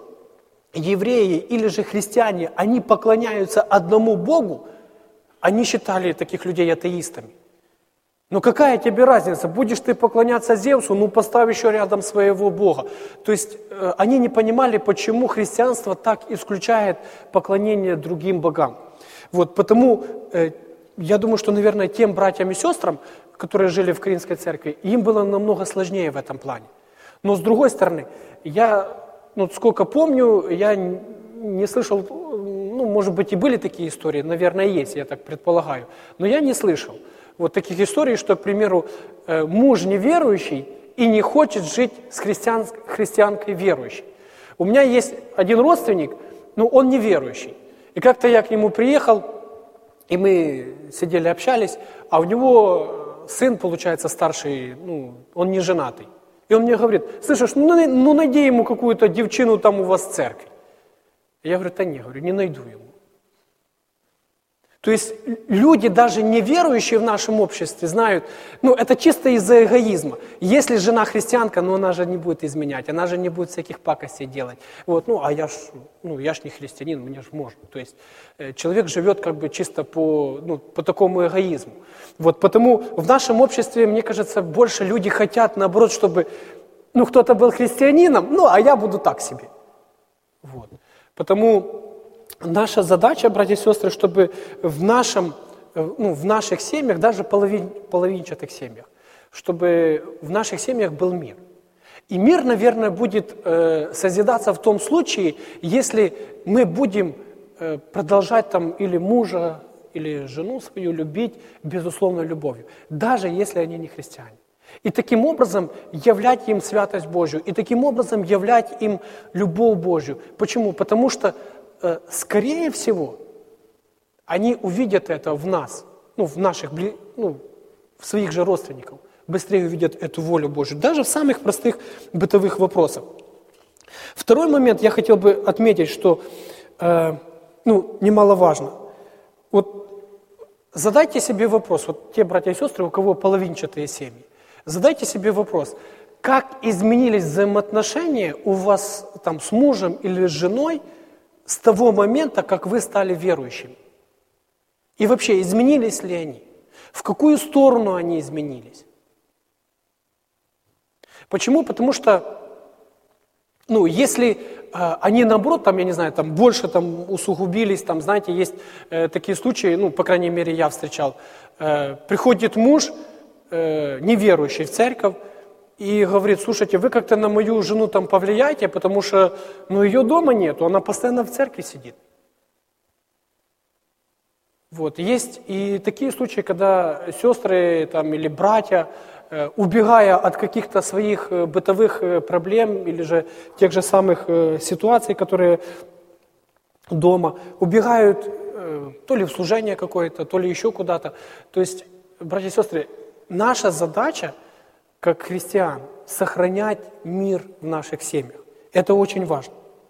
евреи или же христиане, они поклоняются одному Богу, они считали таких людей атеистами. Но какая тебе разница, будешь ты поклоняться Зевсу, ну поставь еще рядом своего Бога. То есть э, они не понимали, почему христианство так исключает поклонение другим богам. Вот, потому э, я думаю, что, наверное, тем братьям и сестрам, которые жили в Коринфской церкви, им было намного сложнее в этом плане. Но с другой стороны, я... Ну, сколько помню, я не слышал, ну, может быть, и были такие истории, наверное, есть, я так предполагаю, но я не слышал вот таких историй, что, к примеру, муж неверующий и не хочет жить с христиан, христианкой верующей. У меня есть один родственник, но он неверующий. И как-то я к нему приехал, и мы сидели, общались, а у него сын, получается, старший, ну, он не женатый. И он мне говорит, слышишь, ну, ну найди ему какую-то девчину там у вас в церкви. Я говорю, да не, говорю, не найду ему. То есть люди, даже неверующие в нашем обществе, знают, ну это чисто из-за эгоизма. Если жена христианка, ну она же не будет изменять, она же не будет всяких пакостей делать. Вот, ну а я ж, ну, я ж не христианин, мне же можно. То есть э, человек живет как бы чисто по, ну, по такому эгоизму. Вот, потому в нашем обществе, мне кажется, больше люди хотят, наоборот, чтобы ну, кто-то был христианином, ну а я буду так себе. Вот. Потому... Наша задача, братья и сестры, чтобы в, нашем, ну, в наших семьях, даже половин, половинчатых семьях, чтобы в наших семьях был мир. И мир, наверное, будет э, созидаться в том случае, если мы будем э, продолжать там или мужа, или жену свою любить безусловной любовью, даже если они не христиане. И таким образом являть им святость Божью, и таким образом являть им любовь Божью. Почему? Потому что, э, скорее всего, они увидят это в нас, ну, в наших, ну, в своих же родственников, быстрее увидят эту волю Божью, даже в самых простых бытовых вопросах. Второй момент я хотел бы отметить, что, э, ну, немаловажно. Вот задайте себе вопрос, вот те братья и сестры, у кого половинчатые семьи, задайте себе вопрос, как изменились взаимоотношения у вас там с мужем или с женой с того момента, как вы стали верующими? И вообще, изменились ли они? В какую сторону они изменились? Почему? Потому что, ну, если э, они, наоборот, там, я не знаю, там, больше там, усугубились, там, знаете, есть э, такие случаи, ну, по крайней мере, я встречал, э, приходит муж, э, неверующий в церковь, и говорит: слушайте, вы как-то на мою жену там повлияете, потому что, ну, ее дома нету, она постоянно в церкви сидит. Вот. Есть и такие случаи, когда сестры там, или братья, э, убегая от каких-то своих э, бытовых э, проблем или же тех же самых э, ситуаций, которые дома, убегают э, то ли в служение какое-то, то ли еще куда-то. То есть, братья и сестры, наша задача, как христиан, сохранять мир в наших семьях. Это очень важно.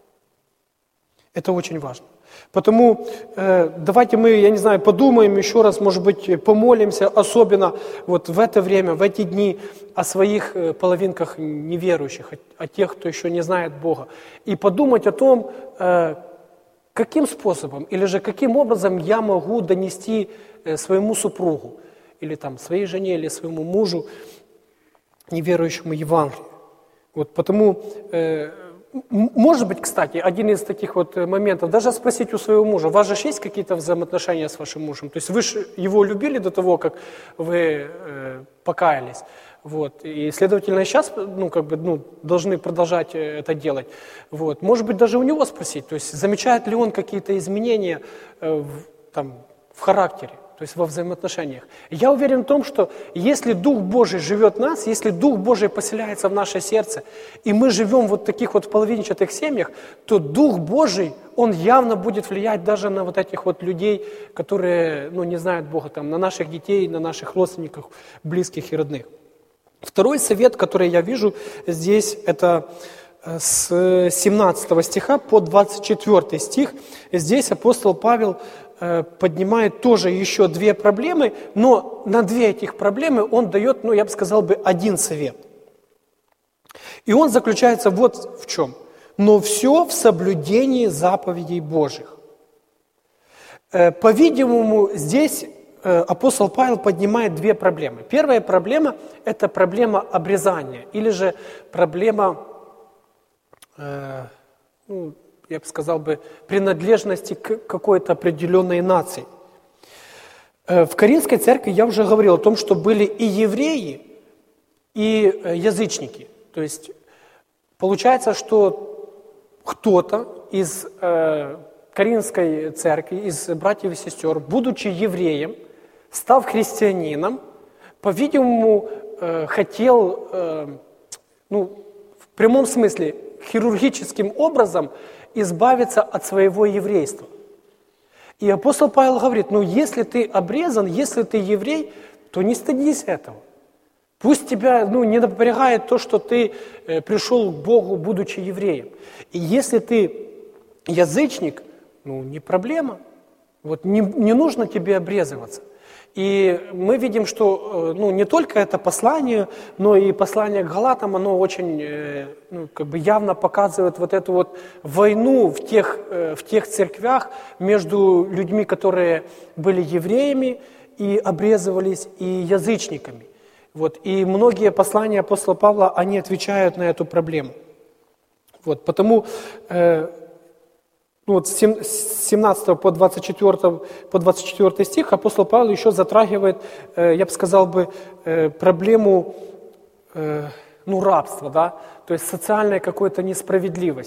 Это очень важно. Потому э, давайте мы, я не знаю, подумаем еще раз, может быть, помолимся, особенно вот в это время, в эти дни, о своих э, половинках неверующих, о, о тех, кто еще не знает Бога. И подумать о том, э, каким способом или же каким образом я могу донести э, своему супругу, или там своей жене, или своему мужу, неверующему Евангелию. Вот потому... Э, Может быть, кстати, один из таких вот моментов, даже спросить у своего мужа: у вас же есть какие-то взаимоотношения с вашим мужем? То есть вы же его любили до того, как вы э, покаялись, вот, и, следовательно, сейчас, ну, как бы, ну, должны продолжать это делать. Вот. Может быть, даже у него спросить, то есть замечает ли он какие-то изменения э, в, там, в характере, то есть во взаимоотношениях. Я уверен в том, что если Дух Божий живет в нас, если Дух Божий поселяется в наше сердце, и мы живем вот в таких вот половинчатых семьях, то Дух Божий, Он явно будет влиять даже на вот этих вот людей, которые, ну, не знают Бога, там, на наших детей, на наших родственников, близких и родных. Второй совет, который я вижу здесь, это с семнадцатого стиха по двадцать четвёртый стих. Здесь апостол Павел поднимает тоже еще две проблемы, но на две этих проблемы он дает, ну, я бы сказал бы, один совет. И он заключается вот в чем. Но все в соблюдении заповедей Божьих. По-видимому, здесь апостол Павел поднимает две проблемы. Первая проблема – это проблема обрезания, или же проблема, ну, я бы сказал бы, принадлежности к какой-то определенной нации. В Коринфской церкви я уже говорил о том, что были и евреи, и язычники. То есть получается, что кто-то из э, Коринфской церкви, из братьев и сестер, будучи евреем, став христианином, по-видимому, э, хотел, э, ну, в прямом смысле, хирургическим образом избавиться от своего еврейства. И апостол Павел говорит: ну, если ты обрезан, если ты еврей, то не стыдись этого. Пусть тебя, ну, не напрягает то, что ты э, пришел к Богу, будучи евреем. И если ты язычник, ну, не проблема. Вот не, не нужно тебе обрезываться. И мы видим, что, ну, не только это послание, но и послание к Галатам, оно очень, ну, как бы явно показывает вот эту вот войну в тех, в тех церквях между людьми, которые были евреями и обрезывались, и язычниками. Вот. И многие послания апостола Павла, они отвечают на эту проблему. Вот. Потому э, ну, вот с семнадцатого по двадцать четвёртый, по двадцать четвёртый стих апостол Павел еще затрагивает, э, я бы сказал бы, э, проблему э, ну, рабства, да? То есть социальной какой-то несправедливости.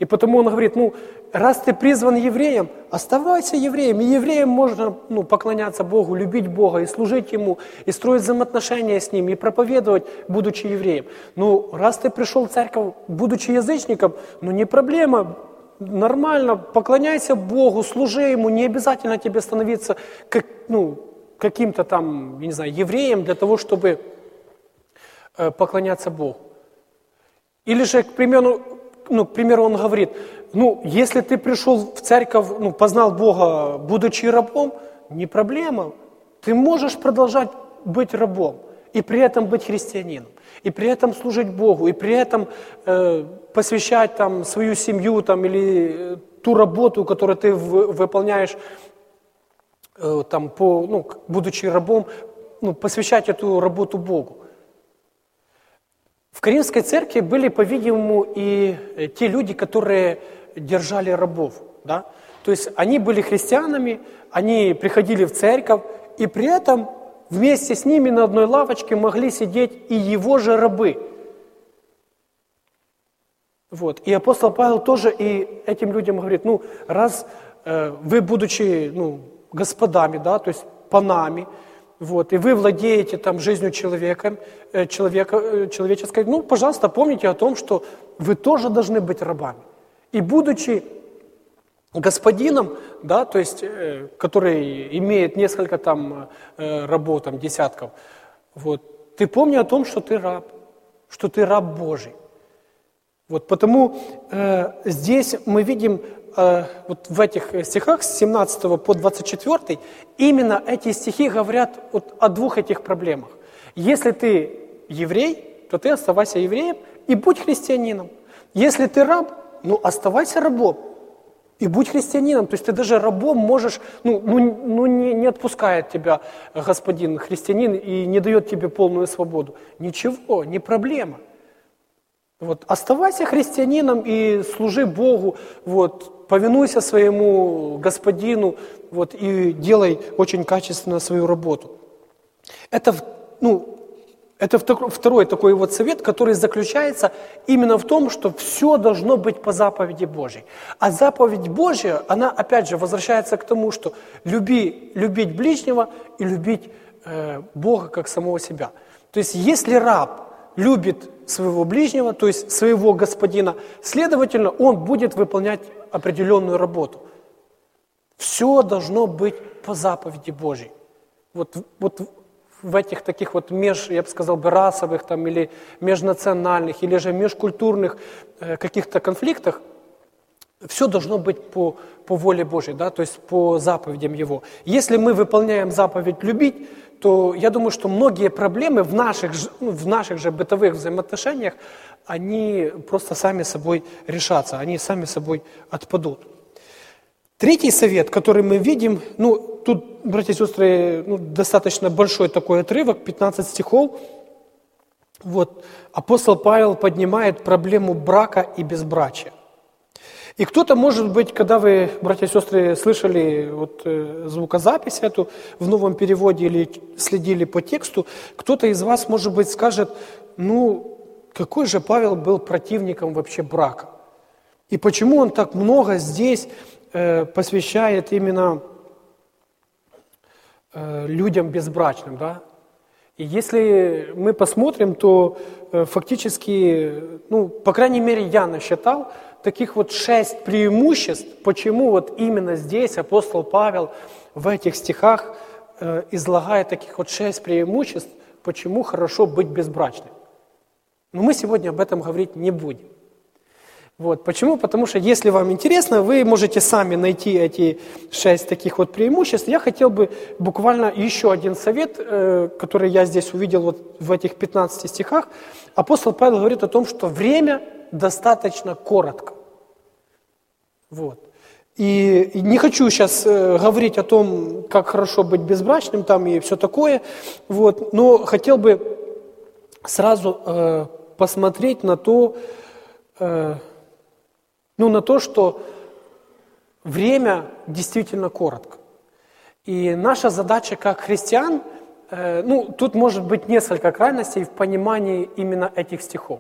И потому он говорит, ну, раз ты призван евреем, оставайся евреем. И евреям можно ну, поклоняться Богу, любить Бога и служить Ему, и строить взаимоотношения с Ним, и проповедовать, будучи евреем. Ну, раз ты пришел в церковь, будучи язычником, ну, не проблема, нормально, поклоняйся Богу, служи Ему, не обязательно тебе становиться как, ну, каким-то там, я не знаю, евреем для того, чтобы э, поклоняться Богу. Или же, к примеру, ну, к примеру, он говорит, ну, если ты пришел в церковь, ну, познал Бога, будучи рабом, не проблема. Ты можешь продолжать быть рабом и при этом быть христианином, и при этом служить Богу, и при этом э, посвящать там свою семью там, или ту работу, которую ты в, выполняешь, э, там, по, ну, будучи рабом, ну, посвящать эту работу Богу. В Коринфской церкви были, по-видимому, и те люди, которые держали рабов. Да? То есть они были христианами, они приходили в церковь, и при этом вместе с ними на одной лавочке могли сидеть и его же рабы. Вот. И апостол Павел тоже и этим людям говорит, ну, раз э, вы, будучи ну, господами, да, то есть панами, вот, и вы владеете там жизнью человека, э, человека, э, человеческой, ну, пожалуйста, помните о том, что вы тоже должны быть рабами. И будучи господином, да, то есть, э, который имеет несколько там э, рабов, там, десятков, вот, ты помни о том, что ты раб, что ты раб Божий. Вот, потому э, здесь мы видим э, вот в этих стихах с семнадцатого по двадцать четвёртый именно эти стихи говорят вот о двух этих проблемах. Если ты еврей, то ты оставайся евреем и будь христианином. Если ты раб, ну оставайся рабом и будь христианином. То есть ты даже рабом можешь, ну, ну, ну не, не отпускает тебя господин христианин и не дает тебе полную свободу. Ничего, не проблема. Вот, оставайся христианином и служи Богу, вот, повинуйся своему господину вот, и делай очень качественно свою работу. Это, ну, это второй такой вот совет, который заключается именно в том, что все должно быть по заповеди Божьей. А заповедь Божья, она опять же возвращается к тому, что люби, любить ближнего и любить э, Бога как самого себя. То есть если раб любит своего ближнего, то есть своего господина, следовательно, он будет выполнять определенную работу. Все должно быть по заповеди Божьей. Вот, вот в этих таких вот меж, я бы сказал, бы расовых там, или межнациональных, или же межкультурных э, каких-то конфликтах, все должно быть по, по воле Божьей, да, то есть по заповедям Его. Если мы выполняем заповедь любить, то я думаю, что многие проблемы в наших, в наших же бытовых взаимоотношениях, они просто сами собой решатся, они сами собой отпадут. Третий совет, который мы видим, ну, тут, братья и сестры, ну, достаточно большой такой отрывок, пятнадцать стихов. Вот, апостол Павел поднимает проблему брака и безбрачия. И кто-то, может быть, когда вы, братья и сестры, слышали вот, э, звукозапись эту в новом переводе или следили по тексту, кто-то из вас, может быть, скажет, ну, какой же Павел был противником вообще брака? И почему он так много здесь э, посвящает именно э, людям безбрачным, да? И если мы посмотрим, то э, фактически, ну, по крайней мере, я насчитал, таких вот шесть преимуществ, почему вот именно здесь апостол Павел в этих стихах э, излагает таких вот шесть преимуществ, почему хорошо быть безбрачным. Но мы сегодня об этом говорить не будем. Вот. Почему? Потому что, если вам интересно, вы можете сами найти эти шесть таких вот преимуществ. Я хотел бы буквально еще один совет, э, который я здесь увидел вот в этих пятнадцати стихах. Апостол Павел говорит о том, что время достаточно коротко. Вот. И, и не хочу сейчас э, говорить о том, как хорошо быть безбрачным там и все такое, вот, но хотел бы сразу э, посмотреть на то, э, ну, на то, что время действительно коротко. И наша задача как христиан, э, ну, тут может быть несколько крайностей в понимании именно этих стихов.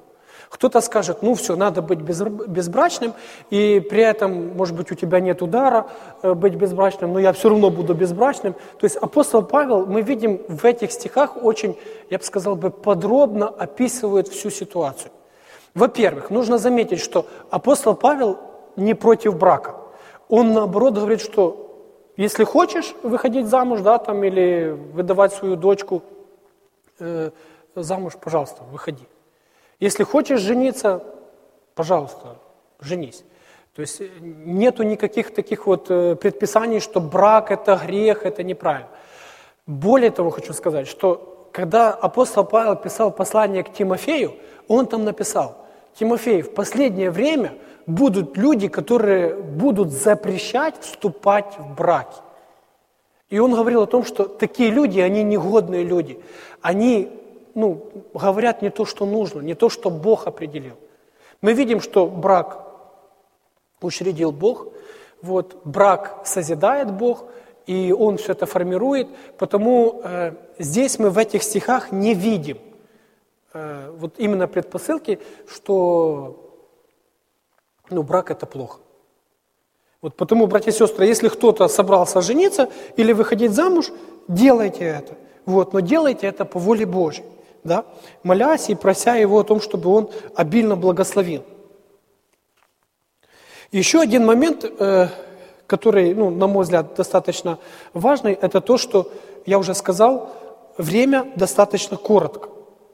Кто-то скажет, ну все, надо быть безбрачным, и при этом, может быть, у тебя нет удара быть безбрачным, но я все равно буду безбрачным. То есть апостол Павел, мы видим в этих стихах очень, я бы сказал, бы, подробно описывает всю ситуацию. Во-первых, нужно заметить, что апостол Павел не против брака. Он, наоборот, говорит, что если хочешь выходить замуж, да, там, или выдавать свою дочку э, замуж, пожалуйста, выходи. Если хочешь жениться, пожалуйста, женись. То есть нету никаких таких вот предписаний, что брак – это грех, это неправильно. Более того, хочу сказать, что когда апостол Павел писал послание к Тимофею, он там написал: Тимофей, в последнее время будут люди, которые будут запрещать вступать в браки. И он говорил о том, что такие люди, они негодные люди. Они, ну, говорят не то, что нужно, не то, что Бог определил. Мы видим, что брак учредил Бог, вот, брак созидает Бог, и Он все это формирует. Потому э, здесь мы в этих стихах не видим э, вот именно предпосылки, что ну, брак – это плохо. Вот потому, братья и сестры, если кто-то собрался жениться или выходить замуж, делайте это. Вот, но делайте это по воле Божьей, да? Молясь и прося Его о том, чтобы Он обильно благословил. Еще один момент, э, который, ну, на мой взгляд, достаточно важный, это то, что, я уже сказал, время достаточно коротко.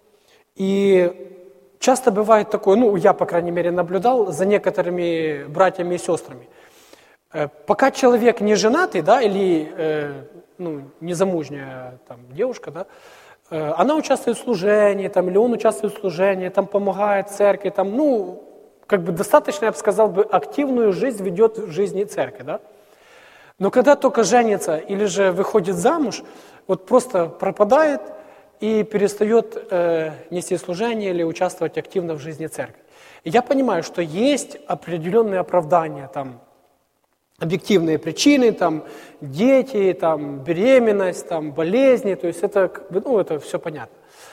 И часто бывает такое, ну, я, по крайней мере, наблюдал за некоторыми братьями и сестрами. Э, пока человек не женатый, да, или э, ну, незамужняя там, девушка, да, э, она участвует в служении, там, или он участвует в служении, там, помогает церкви, там, ну, как бы достаточно, я бы сказал, бы, активную жизнь ведет в жизни церкви, да. Но когда только женится или же выходит замуж, вот просто пропадает и перестает э, нести служение или участвовать активно в жизни церкви. И я понимаю, что есть определенные оправдания, там, объективные причины, там, дети, там, беременность, там, болезни, то есть это, ну, это все понятно.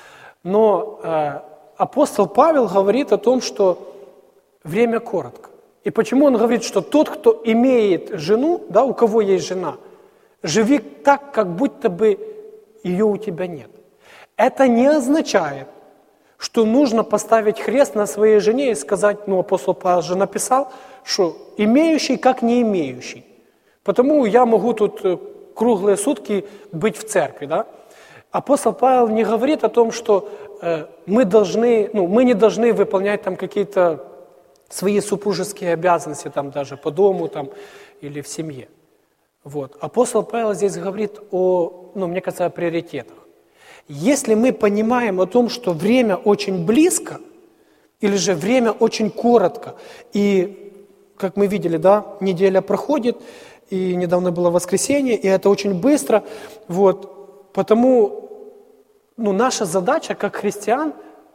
Но э, апостол Павел говорит о том, что время коротко. И почему он говорит, что тот, кто имеет жену, да, у кого есть жена, живи так, как будто бы ее у тебя нет. Это не означает, что нужно поставить крест на своей жене и сказать, ну, апостол Павел же написал, что имеющий как не имеющий. Потому я могу тут круглые сутки быть в церкви, да. Апостол Павел не говорит о том, что э, мы должны, ну, мы не должны выполнять там какие-то свои супружеские обязанности, там даже по дому там, или в семье. Вот. Апостол Павел здесь говорит о, ну, мне кажется, о приоритетах. Если мы понимаем о том, что время очень близко, или же время очень коротко, и, как мы видели, да, неделя проходит, и недавно было воскресенье, и это очень быстро, вот, потому, ну, наша задача, как христиан,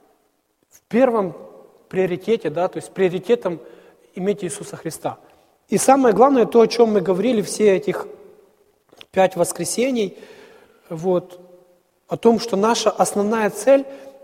в первом приоритете, да, то есть приоритетом иметь Иисуса Христа. И самое главное, то, о чем мы говорили все этих пять воскресений, вот, о том, что наша основная цель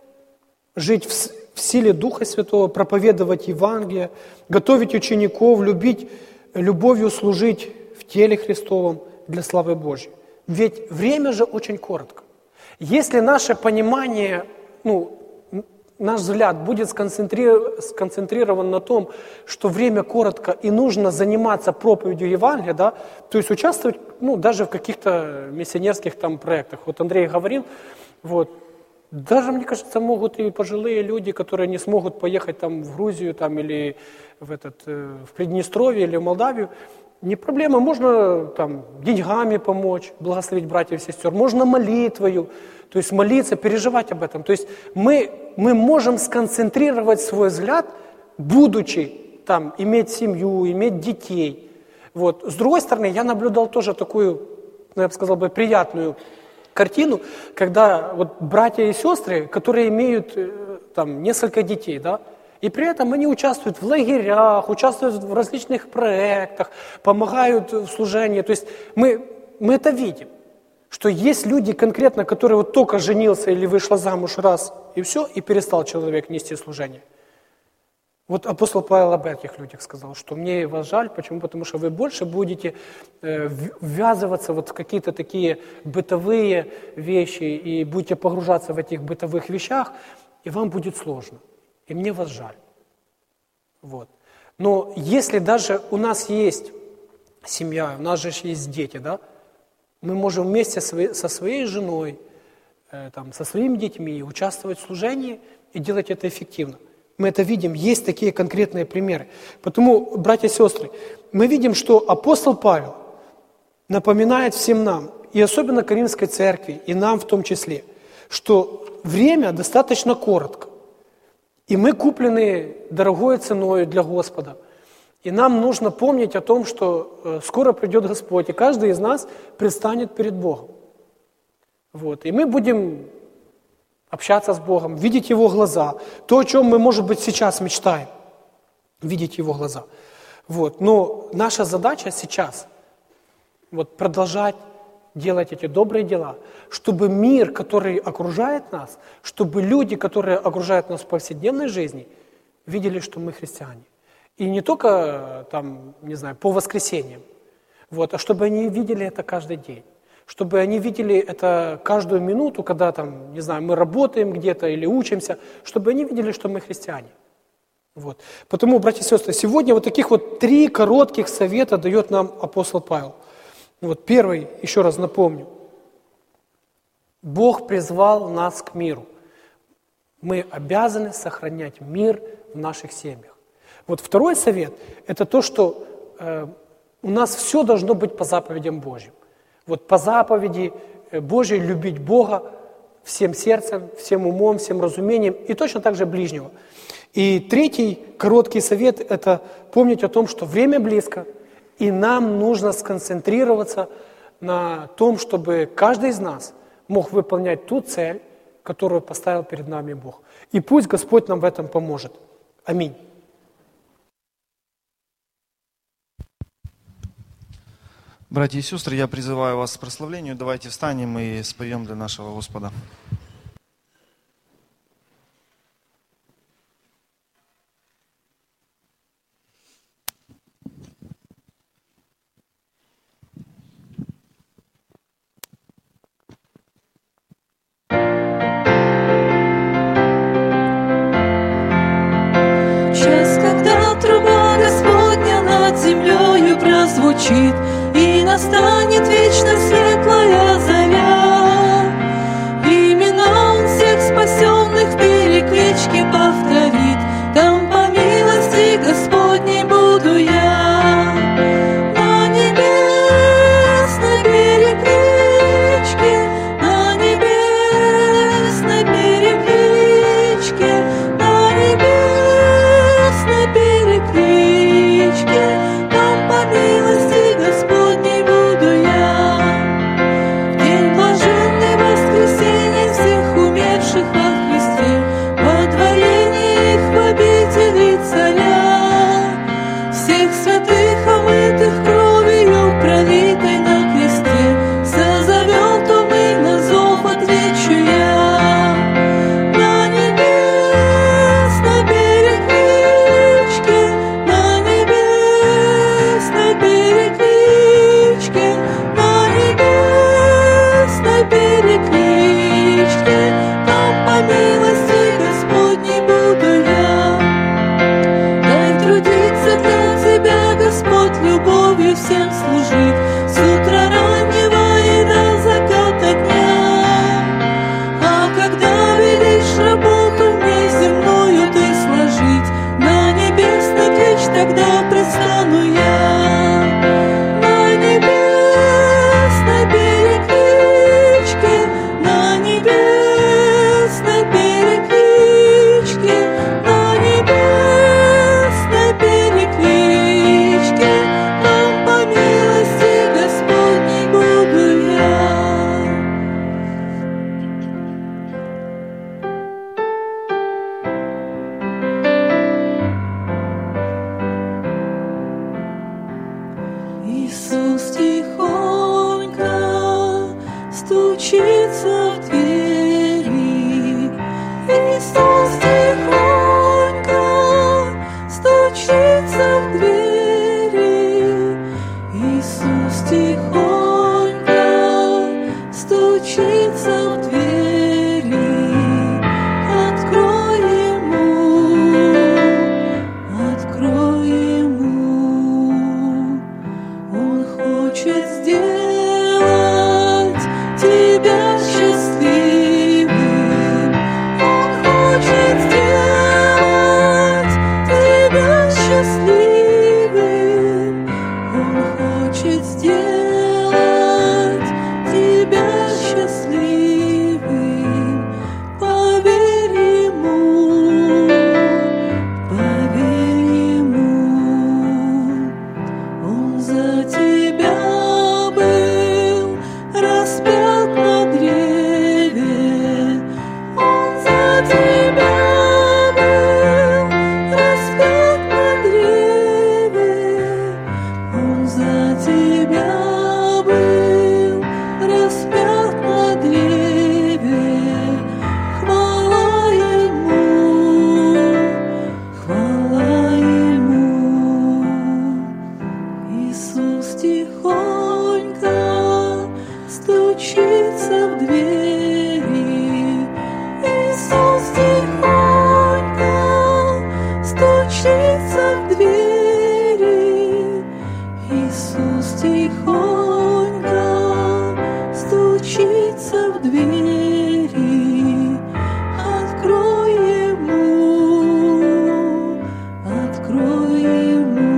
– жить в, в силе Духа Святого, проповедовать Евангелие, готовить учеников, любить, любовью служить в теле Христовом для славы Божьей. Ведь время же очень коротко. Если наше понимание, ну, наш взгляд будет сконцентрирован на том, что время коротко и нужно заниматься проповедью Евангелия, да, то есть участвовать, ну, даже в каких-то миссионерских там проектах. Вот Андрей говорил, вот, даже, мне кажется, могут и пожилые люди, которые не смогут поехать там в Грузию там, или в, этот, в Приднестровье или в Молдавию, не проблема, можно там деньгами помочь, благословить братьев и сестер, можно молитвою, то есть молиться, переживать об этом. То есть мы, мы можем сконцентрировать свой взгляд, будучи там, иметь семью, иметь детей. Вот. С другой стороны, я наблюдал тоже такую, ну, я бы сказал, бы, приятную картину, когда вот братья и сестры, которые имеют там несколько детей, да, и при этом они участвуют в лагерях, участвуют в различных проектах, помогают в служении. То есть мы, мы это видим, что есть люди конкретно, которые вот только женился или вышла замуж раз, и все, и перестал человек нести служение. Вот апостол Павел об этих людях сказал, что мне вас жаль. Почему? Потому что вы больше будете э, ввязываться вот в какие-то такие бытовые вещи и будете погружаться в этих бытовых вещах, и вам будет сложно. И мне вас жаль. Вот. Но если даже у нас есть семья, у нас же есть дети, да, мы можем вместе со своей женой, э, там, со своими детьми участвовать в служении и делать это эффективно. Мы это видим, есть такие конкретные примеры. Потому, братья и сестры, мы видим, что апостол Павел напоминает всем нам, и особенно Коринфской церкви, и нам в том числе, что время достаточно коротко. И мы куплены дорогой ценой для Господа. И нам нужно помнить о том, что скоро придет Господь, и каждый из нас предстанет перед Богом. Вот. И мы будем общаться с Богом, видеть Его глаза. То, о чем мы, может быть, сейчас мечтаем, видеть Его глаза. Вот. Но наша задача сейчас вот, продолжать делать эти добрые дела, чтобы мир, который окружает нас, чтобы люди, которые окружают нас в повседневной жизни, видели, что мы христиане. И не только, там, не знаю, по воскресеньям, вот, а чтобы они видели это каждый день. Чтобы они видели это каждую минуту, когда там, не знаю, мы работаем где-то или учимся, чтобы они видели, что мы христиане. Вот. Потому, братья и сестры, сегодня вот таких вот три коротких совета дает нам апостол Павел. Вот первый, еще раз напомню. Бог призвал нас к миру. Мы обязаны сохранять мир в наших семьях. Вот второй совет – это то, что э, у нас все должно быть по заповедям Божьим. Вот по заповеди Божьей любить Бога всем сердцем, всем умом, всем разумением и точно так же ближнего. И третий короткий совет – это помнить о том, что время близко, и нам нужно сконцентрироваться на том, чтобы каждый из нас мог выполнять ту цель, которую поставил перед нами Бог. И пусть Господь нам в этом поможет. Аминь. Братья и сестры, я призываю вас к прославлению. Давайте встанем и споем для нашего Господа. Час, когда труба Господня над землею прозвучит, и настанет вечно светлая заря. Именно Он всех спасенных в перекличке повторит. Там по милости Господней буду я. На небесной перекличке, на небесной перекличке, на небесной перекличке. Там по милости Господней буду я. В день блаженный воскресенье всех умерших во Христе, водворение их в обители царя. Всех святых, омытых кровью пролитой на кресте, созовет Он и на зов отвечу я. На небесной перекличке, на небесной перекличке, на небесной перекличке, там по милости Господней буду я. Дай трудиться для Тебя, Господь, любовью всем служить, с утра раннего и до заката дня. А когда велишь работу мне земную Ты сложить, на небесный ключ тогда предстану я. На небесной перекличке, на небесной перекличке, на небесной перекличке, там по милости Господней буду я. Иисус тихонько стучится в двери. Иисус тихонько хочет сделать тебя счастливым. Он хочет сделать тебя счастливым. Он хочет сделать тебя счастливым. Поверь ему, поверь ему. Он за тебя был распят на древе. Он за тебя был распят на древе. Он за тебя был распят на древе. Хвала ему, хвала ему. Иисус тихонько стучится в двери. Иисус тихонько стучится в двери. Иисус тихонько стучится в двери. Открой ему, открой ему,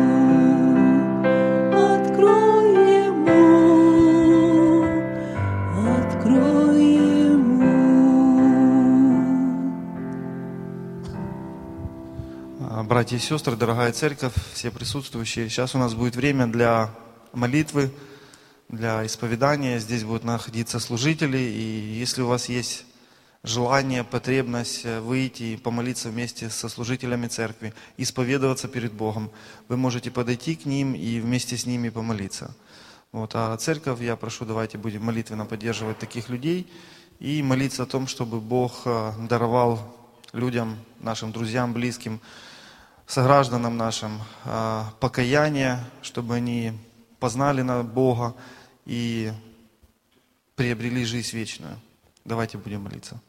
открой ему, открой ему. А, Братья и сестры, дорогая церковь, все присутствующие, сейчас у нас будет время для молитвы, для исповедания. Здесь будут находиться служители, и если у вас есть желание, потребность э, выйти и помолиться вместе со служителями церкви, исповедоваться перед Богом, вы можете подойти к ним и вместе с ними помолиться. Вот. А церковь, я прошу, давайте будем молитвенно поддерживать таких людей и молиться о том, чтобы Бог э, даровал людям, нашим друзьям, близким, согражданам нашим э, покаяние, чтобы они познали на Бога и приобрели жизнь вечную. Давайте будем молиться.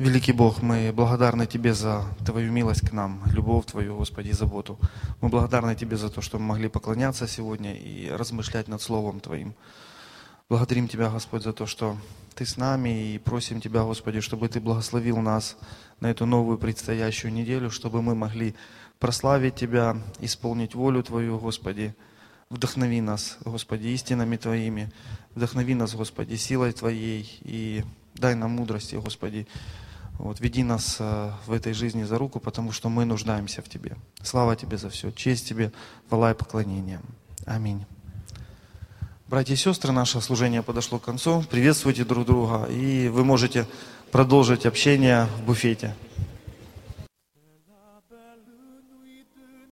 Великий Бог, мы благодарны Тебе за Твою милость к нам, любовь Твою, Господи, и заботу. Мы благодарны Тебе за то, что мы могли поклоняться сегодня и размышлять над Словом Твоим. Благодарим Тебя, Господь, за то, что Ты с нами, и просим Тебя, Господи, чтобы Ты благословил нас на эту новую предстоящую неделю, чтобы мы могли прославить Тебя, исполнить волю Твою, Господи. Вдохнови нас, Господи, истинами Твоими, вдохнови нас, Господи, силой Твоей, и дай нам мудрости, Господи. Вот, веди нас э, в этой жизни за руку, потому что мы нуждаемся в Тебе. Слава Тебе за все, честь Тебе, хвала и поклонение. Аминь. Братья и сестры, наше служение подошло к концу. Приветствуйте друг друга, и вы можете продолжить общение в буфете.